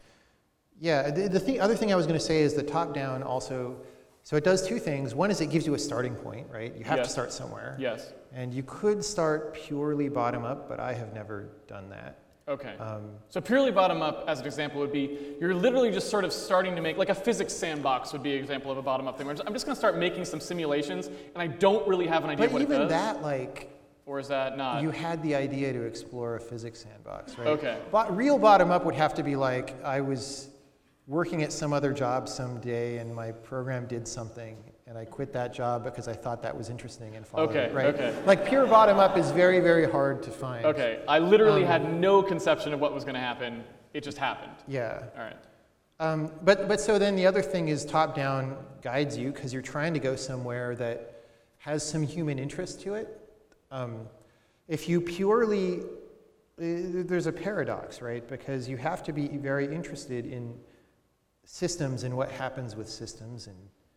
Speaker 2: yeah. The, the thing, other thing I was going to say is the top-down also. So it does two things. One is it gives you a starting point, right? You have
Speaker 1: Yes.
Speaker 2: to start somewhere.
Speaker 1: Yes.
Speaker 2: And you could start purely bottom up, but I have never done that.
Speaker 1: Okay.
Speaker 2: Um,
Speaker 1: So purely bottom up, as an example, would be you're literally just sort of starting to make, like a physics sandbox would be an example of a bottom up thing. Where I'm just going to start making some simulations, and I don't really have an idea
Speaker 2: but
Speaker 1: what it
Speaker 2: even
Speaker 1: does.
Speaker 2: that, like,
Speaker 1: Or is that not?
Speaker 2: you had the idea to explore a physics sandbox, right?
Speaker 1: Okay.
Speaker 2: Bo- real bottom up would have to be like, I was working at some other job someday, and my program did something, and I quit that job because I thought that was interesting and followed
Speaker 1: Okay,
Speaker 2: it, right?
Speaker 1: okay.
Speaker 2: Like pure bottom up is very, very hard to find.
Speaker 1: Okay. I literally
Speaker 2: Um,
Speaker 1: had no conception of what was going to happen. It just happened.
Speaker 2: Yeah.
Speaker 1: All right.
Speaker 2: Um, but, but so then the other thing is top-down guides you because you're trying to go somewhere that has some human interest to it. Um, if you purely, uh, there's a paradox, right? Because you have to be very interested in systems and what happens with systems, and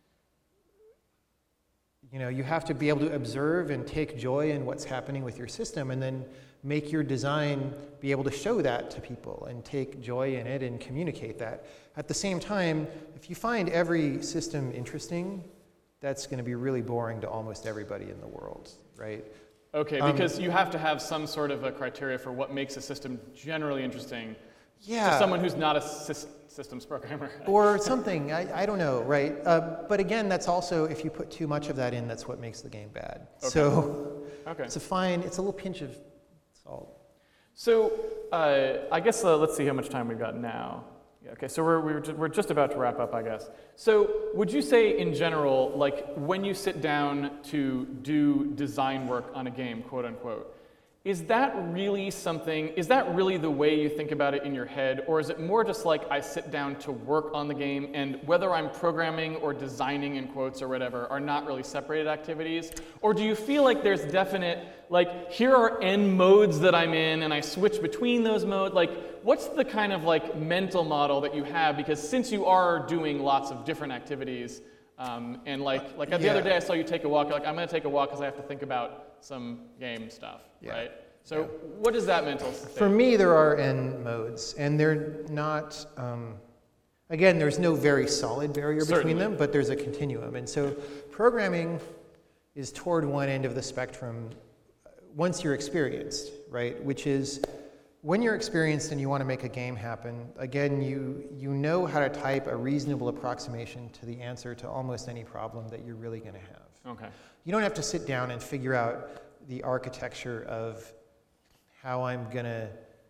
Speaker 2: you know, you have to be able to observe and take joy in what's happening with your system, and then make your design be able to show that to people and take joy in it and communicate that. At the same time, if you find every system interesting, that's going to be really boring to almost everybody in the world, right?
Speaker 1: Okay,
Speaker 2: Um,
Speaker 1: because you have to have some sort of a criteria for what makes a system generally interesting
Speaker 2: Yeah.
Speaker 1: to someone who's not a sys- systems programmer.
Speaker 2: Or something, I, I don't know, right? Uh, but again, that's also, if you put too much of that in, that's what makes the game bad.
Speaker 1: Okay.
Speaker 2: So
Speaker 1: Okay.
Speaker 2: it's a fine, it's a little pinch of salt.
Speaker 1: So uh, I guess uh, let's see how much time we've got now. Yeah, okay, so we're, we're, ju- we're just about to wrap up, I guess. So would you say in general, like when you sit down to do design work on a game, quote unquote, is that really something, is that really the way you think about it in your head? Or is it more just like I sit down to work on the game and whether I'm programming or designing in quotes or whatever are not really separated activities? Or do you feel like there's definite, like here are N modes that I'm in and I switch between those modes? Like what's the kind of like mental model that you have? Because since you are doing lots of different activities, um, and like, like the
Speaker 2: Yeah.
Speaker 1: other day I saw you take a walk, you're like I'm gonna take a walk because I have to think about some game stuff,
Speaker 2: Yeah.
Speaker 1: right? So
Speaker 2: Yeah.
Speaker 1: what is that mental state?
Speaker 2: For me, there are N modes, and they're not, um, again, there's no very solid barrier between
Speaker 1: Certainly.
Speaker 2: them, but there's a continuum. And so programming is toward one end of the spectrum uh, once you're experienced, right? Which is when you're experienced and you want to make a game happen, again, you, you know how to type a reasonable approximation to the answer to almost any problem that you're really going to have.
Speaker 1: Okay.
Speaker 2: You don't have to sit down and figure out the architecture of how I'm gonna,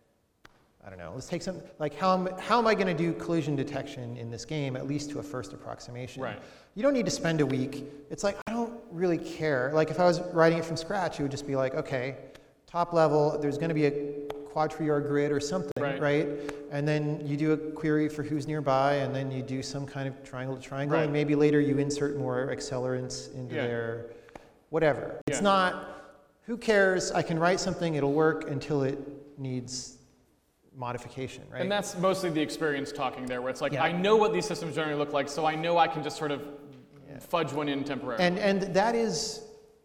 Speaker 2: I don't know, let's take some, like how am, how am I gonna do collision detection in this game, at least to a first approximation.
Speaker 1: Right.
Speaker 2: You don't need to spend a week. It's like, I don't really care. Like if I was writing it from scratch, it would just be like, okay, top level, there's gonna be a quadrior grid or something,
Speaker 1: Right.
Speaker 2: right? And then you do a query for who's nearby, and then you do some kind of triangle to triangle,
Speaker 1: Right.
Speaker 2: and maybe later you insert more accelerants into
Speaker 1: Yeah.
Speaker 2: there, whatever. It's
Speaker 1: Yeah.
Speaker 2: not, who cares? I can write something, it'll work until it needs modification, right?
Speaker 1: And that's mostly the experience talking there, where it's like,
Speaker 2: Yeah.
Speaker 1: I know what these systems generally look like, so I know I can just sort of
Speaker 2: Yeah.
Speaker 1: fudge one in temporarily.
Speaker 2: And, and that is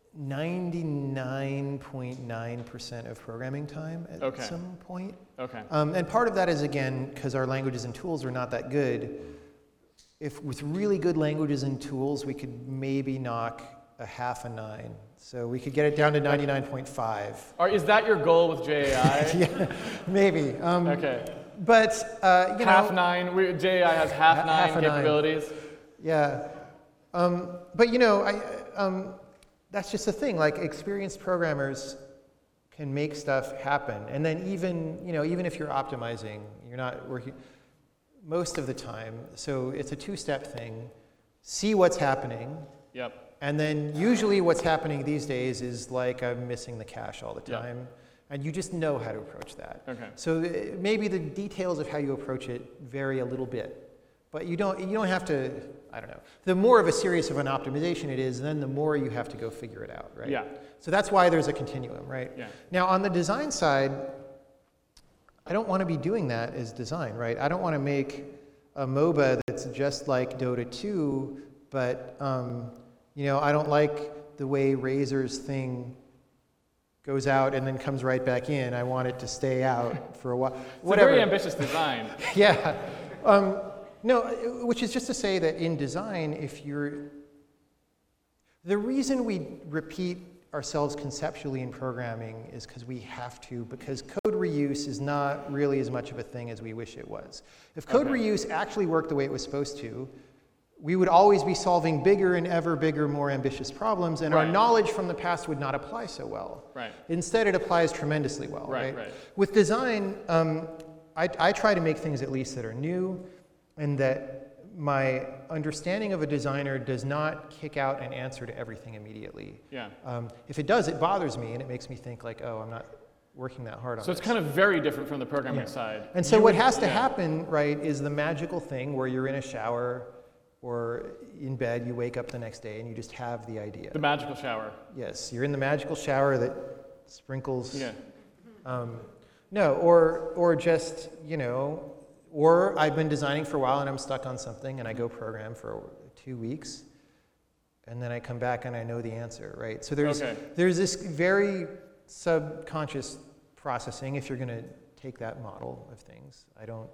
Speaker 2: ninety-nine point nine percent of programming time at
Speaker 1: Okay.
Speaker 2: some point.
Speaker 1: okay.
Speaker 2: Um, and part of that is, again, because our languages and tools are not that good. If with really good languages and tools, we could maybe knock a half a nine. So we could get it down to ninety-nine point five.
Speaker 1: Or is that your goal with J A I?
Speaker 2: Yeah, maybe. Um,
Speaker 1: Okay.
Speaker 2: But, uh, you
Speaker 1: Half
Speaker 2: know.
Speaker 1: nine. We, J A I has half
Speaker 2: Ha-
Speaker 1: nine
Speaker 2: half a nine.
Speaker 1: capabilities.
Speaker 2: Yeah. Um, but, you know, I, um, that's just the thing. Like, experienced programmers can make stuff happen. And then even, you know, even if you're optimizing, you're not working most of the time. So it's a two-step thing. See what's happening.
Speaker 1: Yep.
Speaker 2: And then usually what's happening these days is like I'm missing the cache all the
Speaker 1: Yeah.
Speaker 2: time. And you just know how to approach that.
Speaker 1: Okay.
Speaker 2: So uh, maybe the details of how you approach it vary a little bit. But you don't, you don't have to, I don't know. The more of a serious of an optimization it is, then the more you have to go figure it out, right?
Speaker 1: Yeah.
Speaker 2: So that's why there's a continuum, right?
Speaker 1: Yeah.
Speaker 2: Now on the design side, I don't want to be doing that as design, right? I don't want to make a MOBA that's just like Dota two, but um, you know, I don't like the way Razor's thing goes out and then comes right back in. I want it to stay out for a while.
Speaker 1: It's
Speaker 2: Whatever.
Speaker 1: a very ambitious design.
Speaker 2: Yeah. Um, no, which is just to say that in design, if you're, the reason we repeat ourselves conceptually in programming is because we have to, because code reuse is not really as much of a thing as we wish it was. If code
Speaker 1: Okay.
Speaker 2: reuse actually worked the way it was supposed to, we would always be solving bigger and ever bigger, more ambitious problems, and our
Speaker 1: Right.
Speaker 2: knowledge from the past would not apply so well.
Speaker 1: Right.
Speaker 2: Instead, it applies tremendously well,
Speaker 1: Right,
Speaker 2: right?
Speaker 1: right.
Speaker 2: With design, um, I, I try to make things at least that are new, and that my understanding of a designer does not kick out an answer to everything immediately.
Speaker 1: Yeah.
Speaker 2: Um, if it does, it bothers me, and it makes me think like, oh, I'm not working that hard on
Speaker 1: So it's
Speaker 2: this.
Speaker 1: kind of very different from the programming
Speaker 2: Yeah.
Speaker 1: side.
Speaker 2: And so
Speaker 1: You
Speaker 2: what
Speaker 1: would-
Speaker 2: has to
Speaker 1: yeah.
Speaker 2: happen, right, is the magical thing where you're in a shower or in bed, you wake up the next day and you just have the idea.
Speaker 1: The magical shower.
Speaker 2: Yes, you're in the magical shower that sprinkles.
Speaker 1: Yeah.
Speaker 2: Um, no, or or just, you know, or I've been designing for a while and I'm stuck on something and I go program for two weeks and then I come back and I know the answer, right? So there's
Speaker 1: Okay.
Speaker 2: there's this very subconscious processing if you're going to take that model of things. I don't.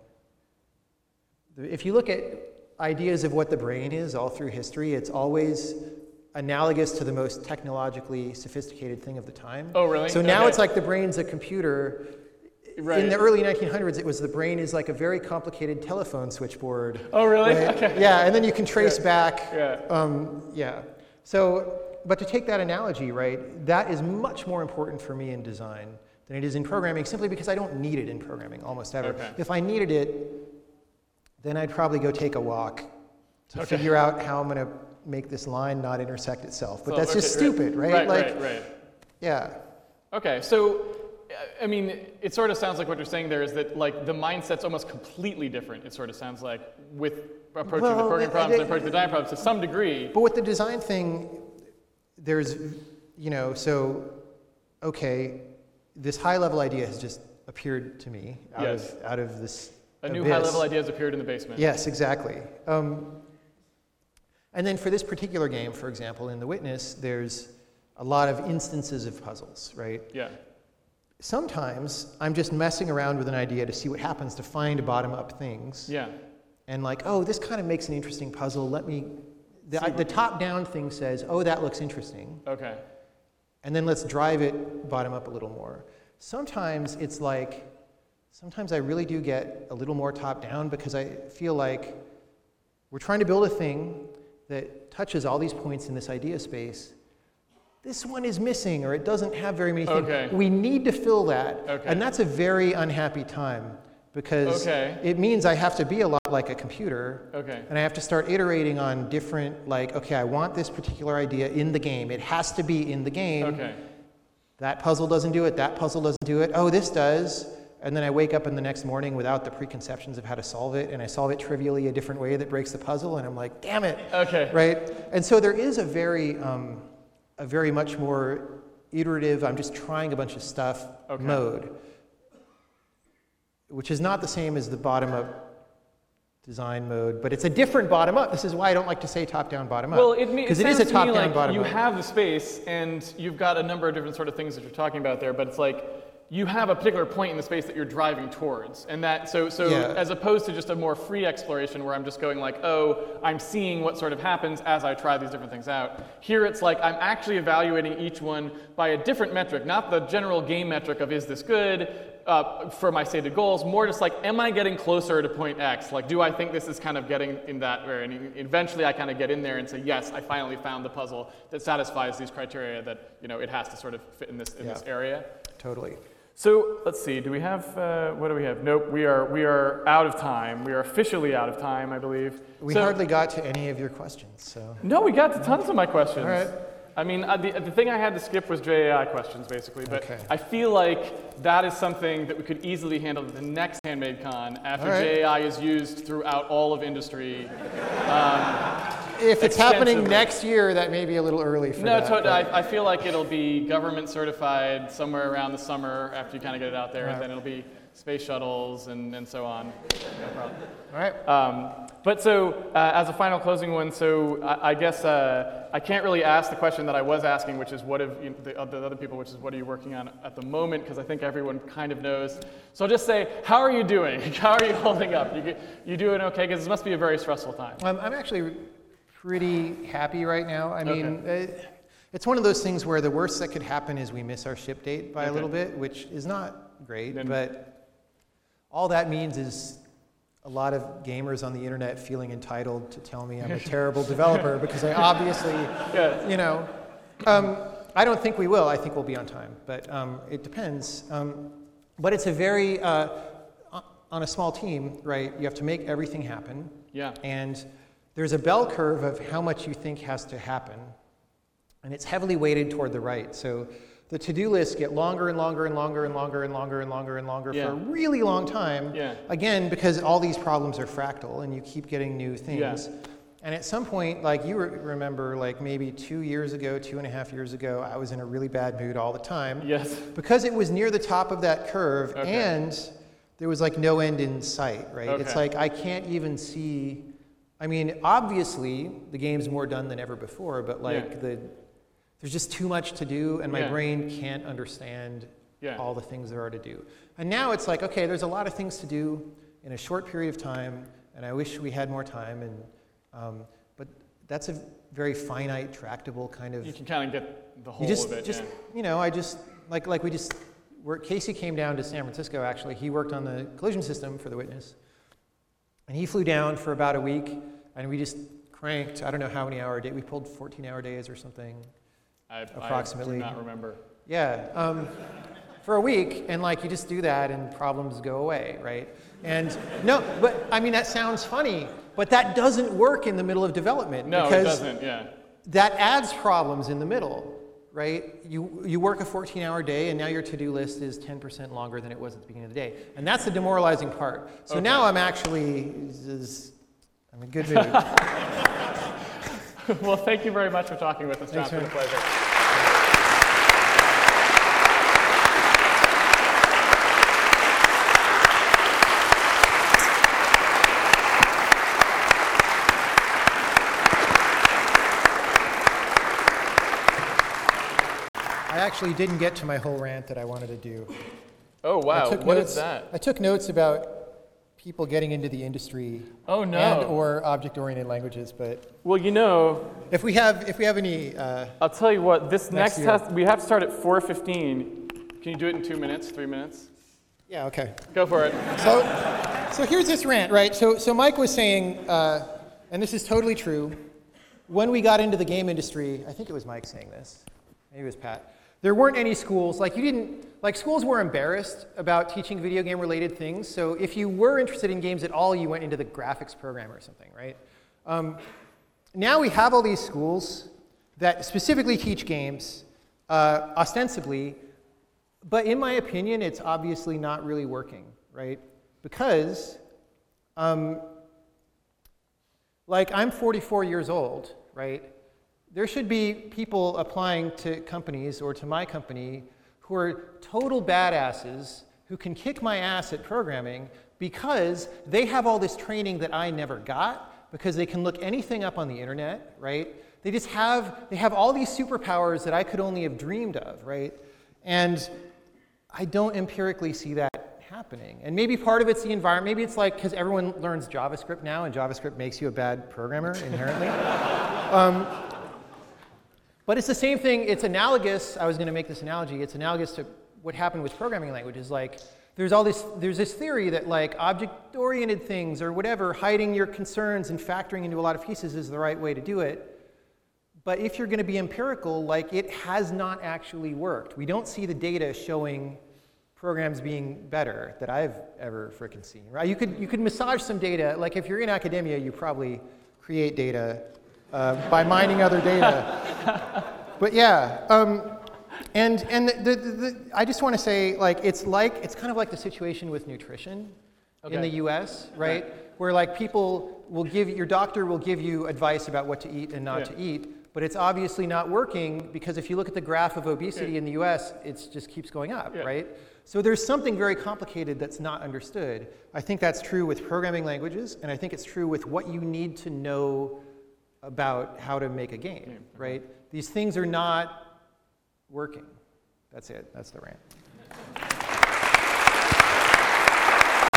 Speaker 2: If you look at ideas of what the brain is all through history, it's always analogous to the most technologically sophisticated thing of the time.
Speaker 1: Oh, really?
Speaker 2: So now
Speaker 1: Okay.
Speaker 2: it's like the brain's a computer.
Speaker 1: Right.
Speaker 2: In the early nineteen hundreds, it was the brain is like a very complicated telephone switchboard.
Speaker 1: Oh, really?
Speaker 2: right?
Speaker 1: Okay.
Speaker 2: Yeah, and then you can trace
Speaker 1: Yeah.
Speaker 2: back.
Speaker 1: Yeah.
Speaker 2: Um, yeah. So, but to take that analogy, right, that is much more important for me in design than it is in programming, simply because I don't need it in programming almost ever.
Speaker 1: Okay.
Speaker 2: If I needed it, then I'd probably go take a walk to
Speaker 1: Okay.
Speaker 2: figure out how I'm going to make this line not intersect itself. But
Speaker 1: So,
Speaker 2: that's
Speaker 1: okay,
Speaker 2: just
Speaker 1: right.
Speaker 2: stupid, right?
Speaker 1: Right,
Speaker 2: like,
Speaker 1: right, right.
Speaker 2: yeah.
Speaker 1: Okay, so, I mean, it sort of sounds like what you're saying there is that, like, the mindset's almost completely different, it sort of sounds like, with approaching
Speaker 2: Well,
Speaker 1: the programming
Speaker 2: uh,
Speaker 1: problems
Speaker 2: they-
Speaker 1: and approaching the design problems to some degree.
Speaker 2: But with the design thing, there's, you know, so, okay, this high-level idea has just appeared to me out
Speaker 1: Yes.
Speaker 2: of out of this
Speaker 1: A new
Speaker 2: abyss.
Speaker 1: high-level idea has appeared in the basement.
Speaker 2: Yes, exactly. Um, and then for this particular game, for example, in The Witness, there's a lot of instances of puzzles, right?
Speaker 1: Yeah.
Speaker 2: Sometimes I'm just messing around with an idea to see what happens to find bottom-up things.
Speaker 1: Yeah.
Speaker 2: And like, oh, this kind of makes an interesting puzzle. Let me, the, I, the top-down thing says, oh, that looks interesting.
Speaker 1: Okay.
Speaker 2: And then let's drive it bottom up a little more. Sometimes it's like, sometimes I really do get a little more top down because I feel like we're trying to build a thing that touches all these points in this idea space. This one is missing, or it doesn't have very many things.
Speaker 1: Okay.
Speaker 2: We need to fill that.
Speaker 1: Okay.
Speaker 2: And that's a very unhappy time because
Speaker 1: Okay.
Speaker 2: it means I have to be a lot like a computer.
Speaker 1: Okay.
Speaker 2: And I have to start iterating on different, like, okay, I want this particular idea in the game. It has to be in the game.
Speaker 1: Okay.
Speaker 2: That puzzle doesn't do it, that puzzle doesn't do it, oh, this does. And then I wake up in the next morning without the preconceptions of how to solve it, and I solve it trivially a different way that breaks the puzzle, and I'm like, damn it.
Speaker 1: Okay.
Speaker 2: Right? And so there is a very, um, a very much more iterative, I'm just trying a bunch of stuff
Speaker 1: Okay.
Speaker 2: mode, which is not the same as the bottom-up design mode, but it's a different bottom-up. This is why I don't like to say top-down, bottom-up.
Speaker 1: Well, it, me- it
Speaker 2: because
Speaker 1: sounds
Speaker 2: it is a
Speaker 1: to me
Speaker 2: top-down,
Speaker 1: like
Speaker 2: bottom-up.
Speaker 1: you have the space and you've got a number of different sort of things that you're talking about there, but it's like you have a particular point in the space that you're driving towards. And that, so, so
Speaker 2: Yeah.
Speaker 1: as opposed to just a more free exploration where I'm just going like, oh, I'm seeing what sort of happens as I try these different things out. Here it's like I'm actually evaluating each one by a different metric, not the general game metric of is this good uh, for my stated goals, more just like, am I getting closer to point X? Like, do I think this is kind of getting in that way? And eventually I kind of get in there and say, yes, I finally found the puzzle that satisfies these criteria that, you know, it has to sort of fit in this, in
Speaker 2: Yeah.
Speaker 1: this area.
Speaker 2: Totally.
Speaker 1: So let's see, do we have, uh, what do we have? Nope, we are, we are out of time. We are officially out of time, I believe.
Speaker 2: We
Speaker 1: So-
Speaker 2: hardly got to any of your questions, so.
Speaker 1: No, we got to tons of my questions.
Speaker 2: All right.
Speaker 1: I mean, uh, the, the thing I had to skip was J A I questions, basically. But
Speaker 2: Okay.
Speaker 1: I feel like that is something that we could easily handle at the next Handmade Con after
Speaker 2: All right.
Speaker 1: J A I is used throughout all of industry.
Speaker 2: If it's happening
Speaker 1: Extensively.
Speaker 2: next year, that may be a little early for
Speaker 1: No,
Speaker 2: that.
Speaker 1: to,
Speaker 2: but-
Speaker 1: I, I feel like it'll be government certified somewhere around the summer after you kind of get it out there,
Speaker 2: Right.
Speaker 1: and then it'll be space shuttles and, and so on. No problem.
Speaker 2: All right.
Speaker 1: Um, but so, uh, as a final closing one, so I, I guess uh, I can't really ask the question that I was asking, which is what have you, the, uh, the other people, which is what are you working on at the moment? Because I think everyone kind of knows. So I'll just say, how are you doing? How are you holding up? You, you doing okay? Because this must be a very stressful time.
Speaker 2: Um, I'm actually pretty happy right now. I mean, uh, it's one of those things where the worst that could happen is we miss our ship date by
Speaker 1: Okay.
Speaker 2: a little bit, which is not great,
Speaker 1: Then-
Speaker 2: but all that means is a lot of gamers on the internet feeling entitled to tell me I'm a terrible developer because I obviously,
Speaker 1: Yeah.
Speaker 2: you know, um, I don't think we will. I think we'll be on time, but um, it depends. Um, but it's a very, uh, on a small team, right, you have to make everything happen.
Speaker 1: Yeah.
Speaker 2: And there's a bell curve of how much you think has to happen, and it's heavily weighted toward the right. So the to-do lists get longer and longer and longer and longer and longer and longer and longer
Speaker 1: Yeah.
Speaker 2: for a really long time.
Speaker 1: Yeah.
Speaker 2: Again, because all these problems are fractal, and you keep getting new things.
Speaker 1: Yeah.
Speaker 2: And at some point, like you re- remember, like maybe two years ago, two and a half years ago, I was in a really bad mood all the time.
Speaker 1: Yes.
Speaker 2: Because it was near the top of that curve,
Speaker 1: Okay.
Speaker 2: and there was like no end in sight, right? It's
Speaker 1: Okay.
Speaker 2: like I can't even see. I mean, obviously, the game's more done than ever before, but like
Speaker 1: Yeah.
Speaker 2: the, there's just too much to do, and my
Speaker 1: Yeah.
Speaker 2: brain can't understand
Speaker 1: Yeah.
Speaker 2: all the things there are to do. And now it's like, okay, there's a lot of things to do in a short period of time, and I wish we had more time. And um, but that's a very finite, tractable kind of.
Speaker 1: You can kind of get the whole
Speaker 2: You just,
Speaker 1: of it.
Speaker 2: just
Speaker 1: yeah.
Speaker 2: you know, I just like like we just. Where Casey came down to San Francisco. Actually, he worked on the collision system for the Witness, and he flew down for about a week, and we just cranked. I don't know how many hour day. We pulled fourteen hour days or something.
Speaker 1: I,
Speaker 2: approximately.
Speaker 1: I do not remember.
Speaker 2: Yeah, um, for a week, and like you just do that, and problems go away, right? And no, but I mean that sounds funny, but that doesn't work in the middle of development
Speaker 1: No,
Speaker 2: because
Speaker 1: it doesn't. Yeah.
Speaker 2: that adds problems in the middle, right? You you work a fourteen hour day, and now your to-do list is ten percent longer than it was at the beginning of the day, and that's the demoralizing part. So
Speaker 1: Okay.
Speaker 2: now I'm actually is, I'm in good mood.
Speaker 1: Well, thank you very much for talking with us, John.
Speaker 2: Thanks,
Speaker 1: It's been a
Speaker 2: man.
Speaker 1: pleasure.
Speaker 2: I actually didn't get to my whole rant that I wanted to do.
Speaker 1: Oh, wow.
Speaker 2: I took
Speaker 1: What
Speaker 2: notes,
Speaker 1: is that?
Speaker 2: I took notes about people getting into the industry
Speaker 1: Oh, no.
Speaker 2: and or object-oriented languages, but
Speaker 1: Well, you know,
Speaker 2: if we have if we have any, uh,
Speaker 1: I'll tell you what, this
Speaker 2: Next
Speaker 1: next,
Speaker 2: year.
Speaker 1: test, we have to start at four fifteen. Can you do it in two minutes, three minutes?
Speaker 2: yeah, okay.
Speaker 1: Go for it.
Speaker 2: So, so here's this rant, right? So, so Mike was saying, uh, and this is totally true. When we got into the game industry, I think it was Mike saying this. Maybe it was Pat. There weren't any schools. Like you didn't. Like schools were embarrassed about teaching video game related things. So if you were interested in games at all, you went into the graphics program or something, right? Um, now we have all these schools that specifically teach games, uh, ostensibly. But in my opinion, it's obviously not really working, right? Because, um, like, I'm forty-four years old, right? There should be people applying to companies or to my company who are total badasses who can kick my ass at programming because they have all this training that I never got, because they can look anything up on the internet, right? They just have, they have all these superpowers that I could only have dreamed of, right? And I don't empirically see that happening. And maybe part of it's the environment. Maybe it's like because everyone learns JavaScript now, and JavaScript makes you a bad programmer inherently. um, but it's the same thing. It's analogous. I was going to make this analogy. It's analogous to what happened with programming languages. Like, there's all this. There's this theory that like object-oriented things or whatever, hiding your concerns and factoring into a lot of pieces is the right way to do it. But if you're going to be empirical, like it has not actually worked. We don't see the data showing programs being better that I've ever frickin' seen. Right? You could you could massage some data. Like if you're in academia, you probably create data uh, by mining other data. But yeah, um, and and the, the, the, I just want to say like it's like it's kind of like the situation with nutrition okay. in the U S, right? Okay. Where like people will give your doctor will give you advice about what to eat and not yeah. to eat. But it's obviously not working because if you look at the graph of obesity yeah. in the U S, it just keeps going up, yeah. right? So there's something very complicated that's not understood. I think that's true with programming languages, and I think it's true with what you need to know about how to make a game, yeah. right? These things are not working. That's it. That's the rant.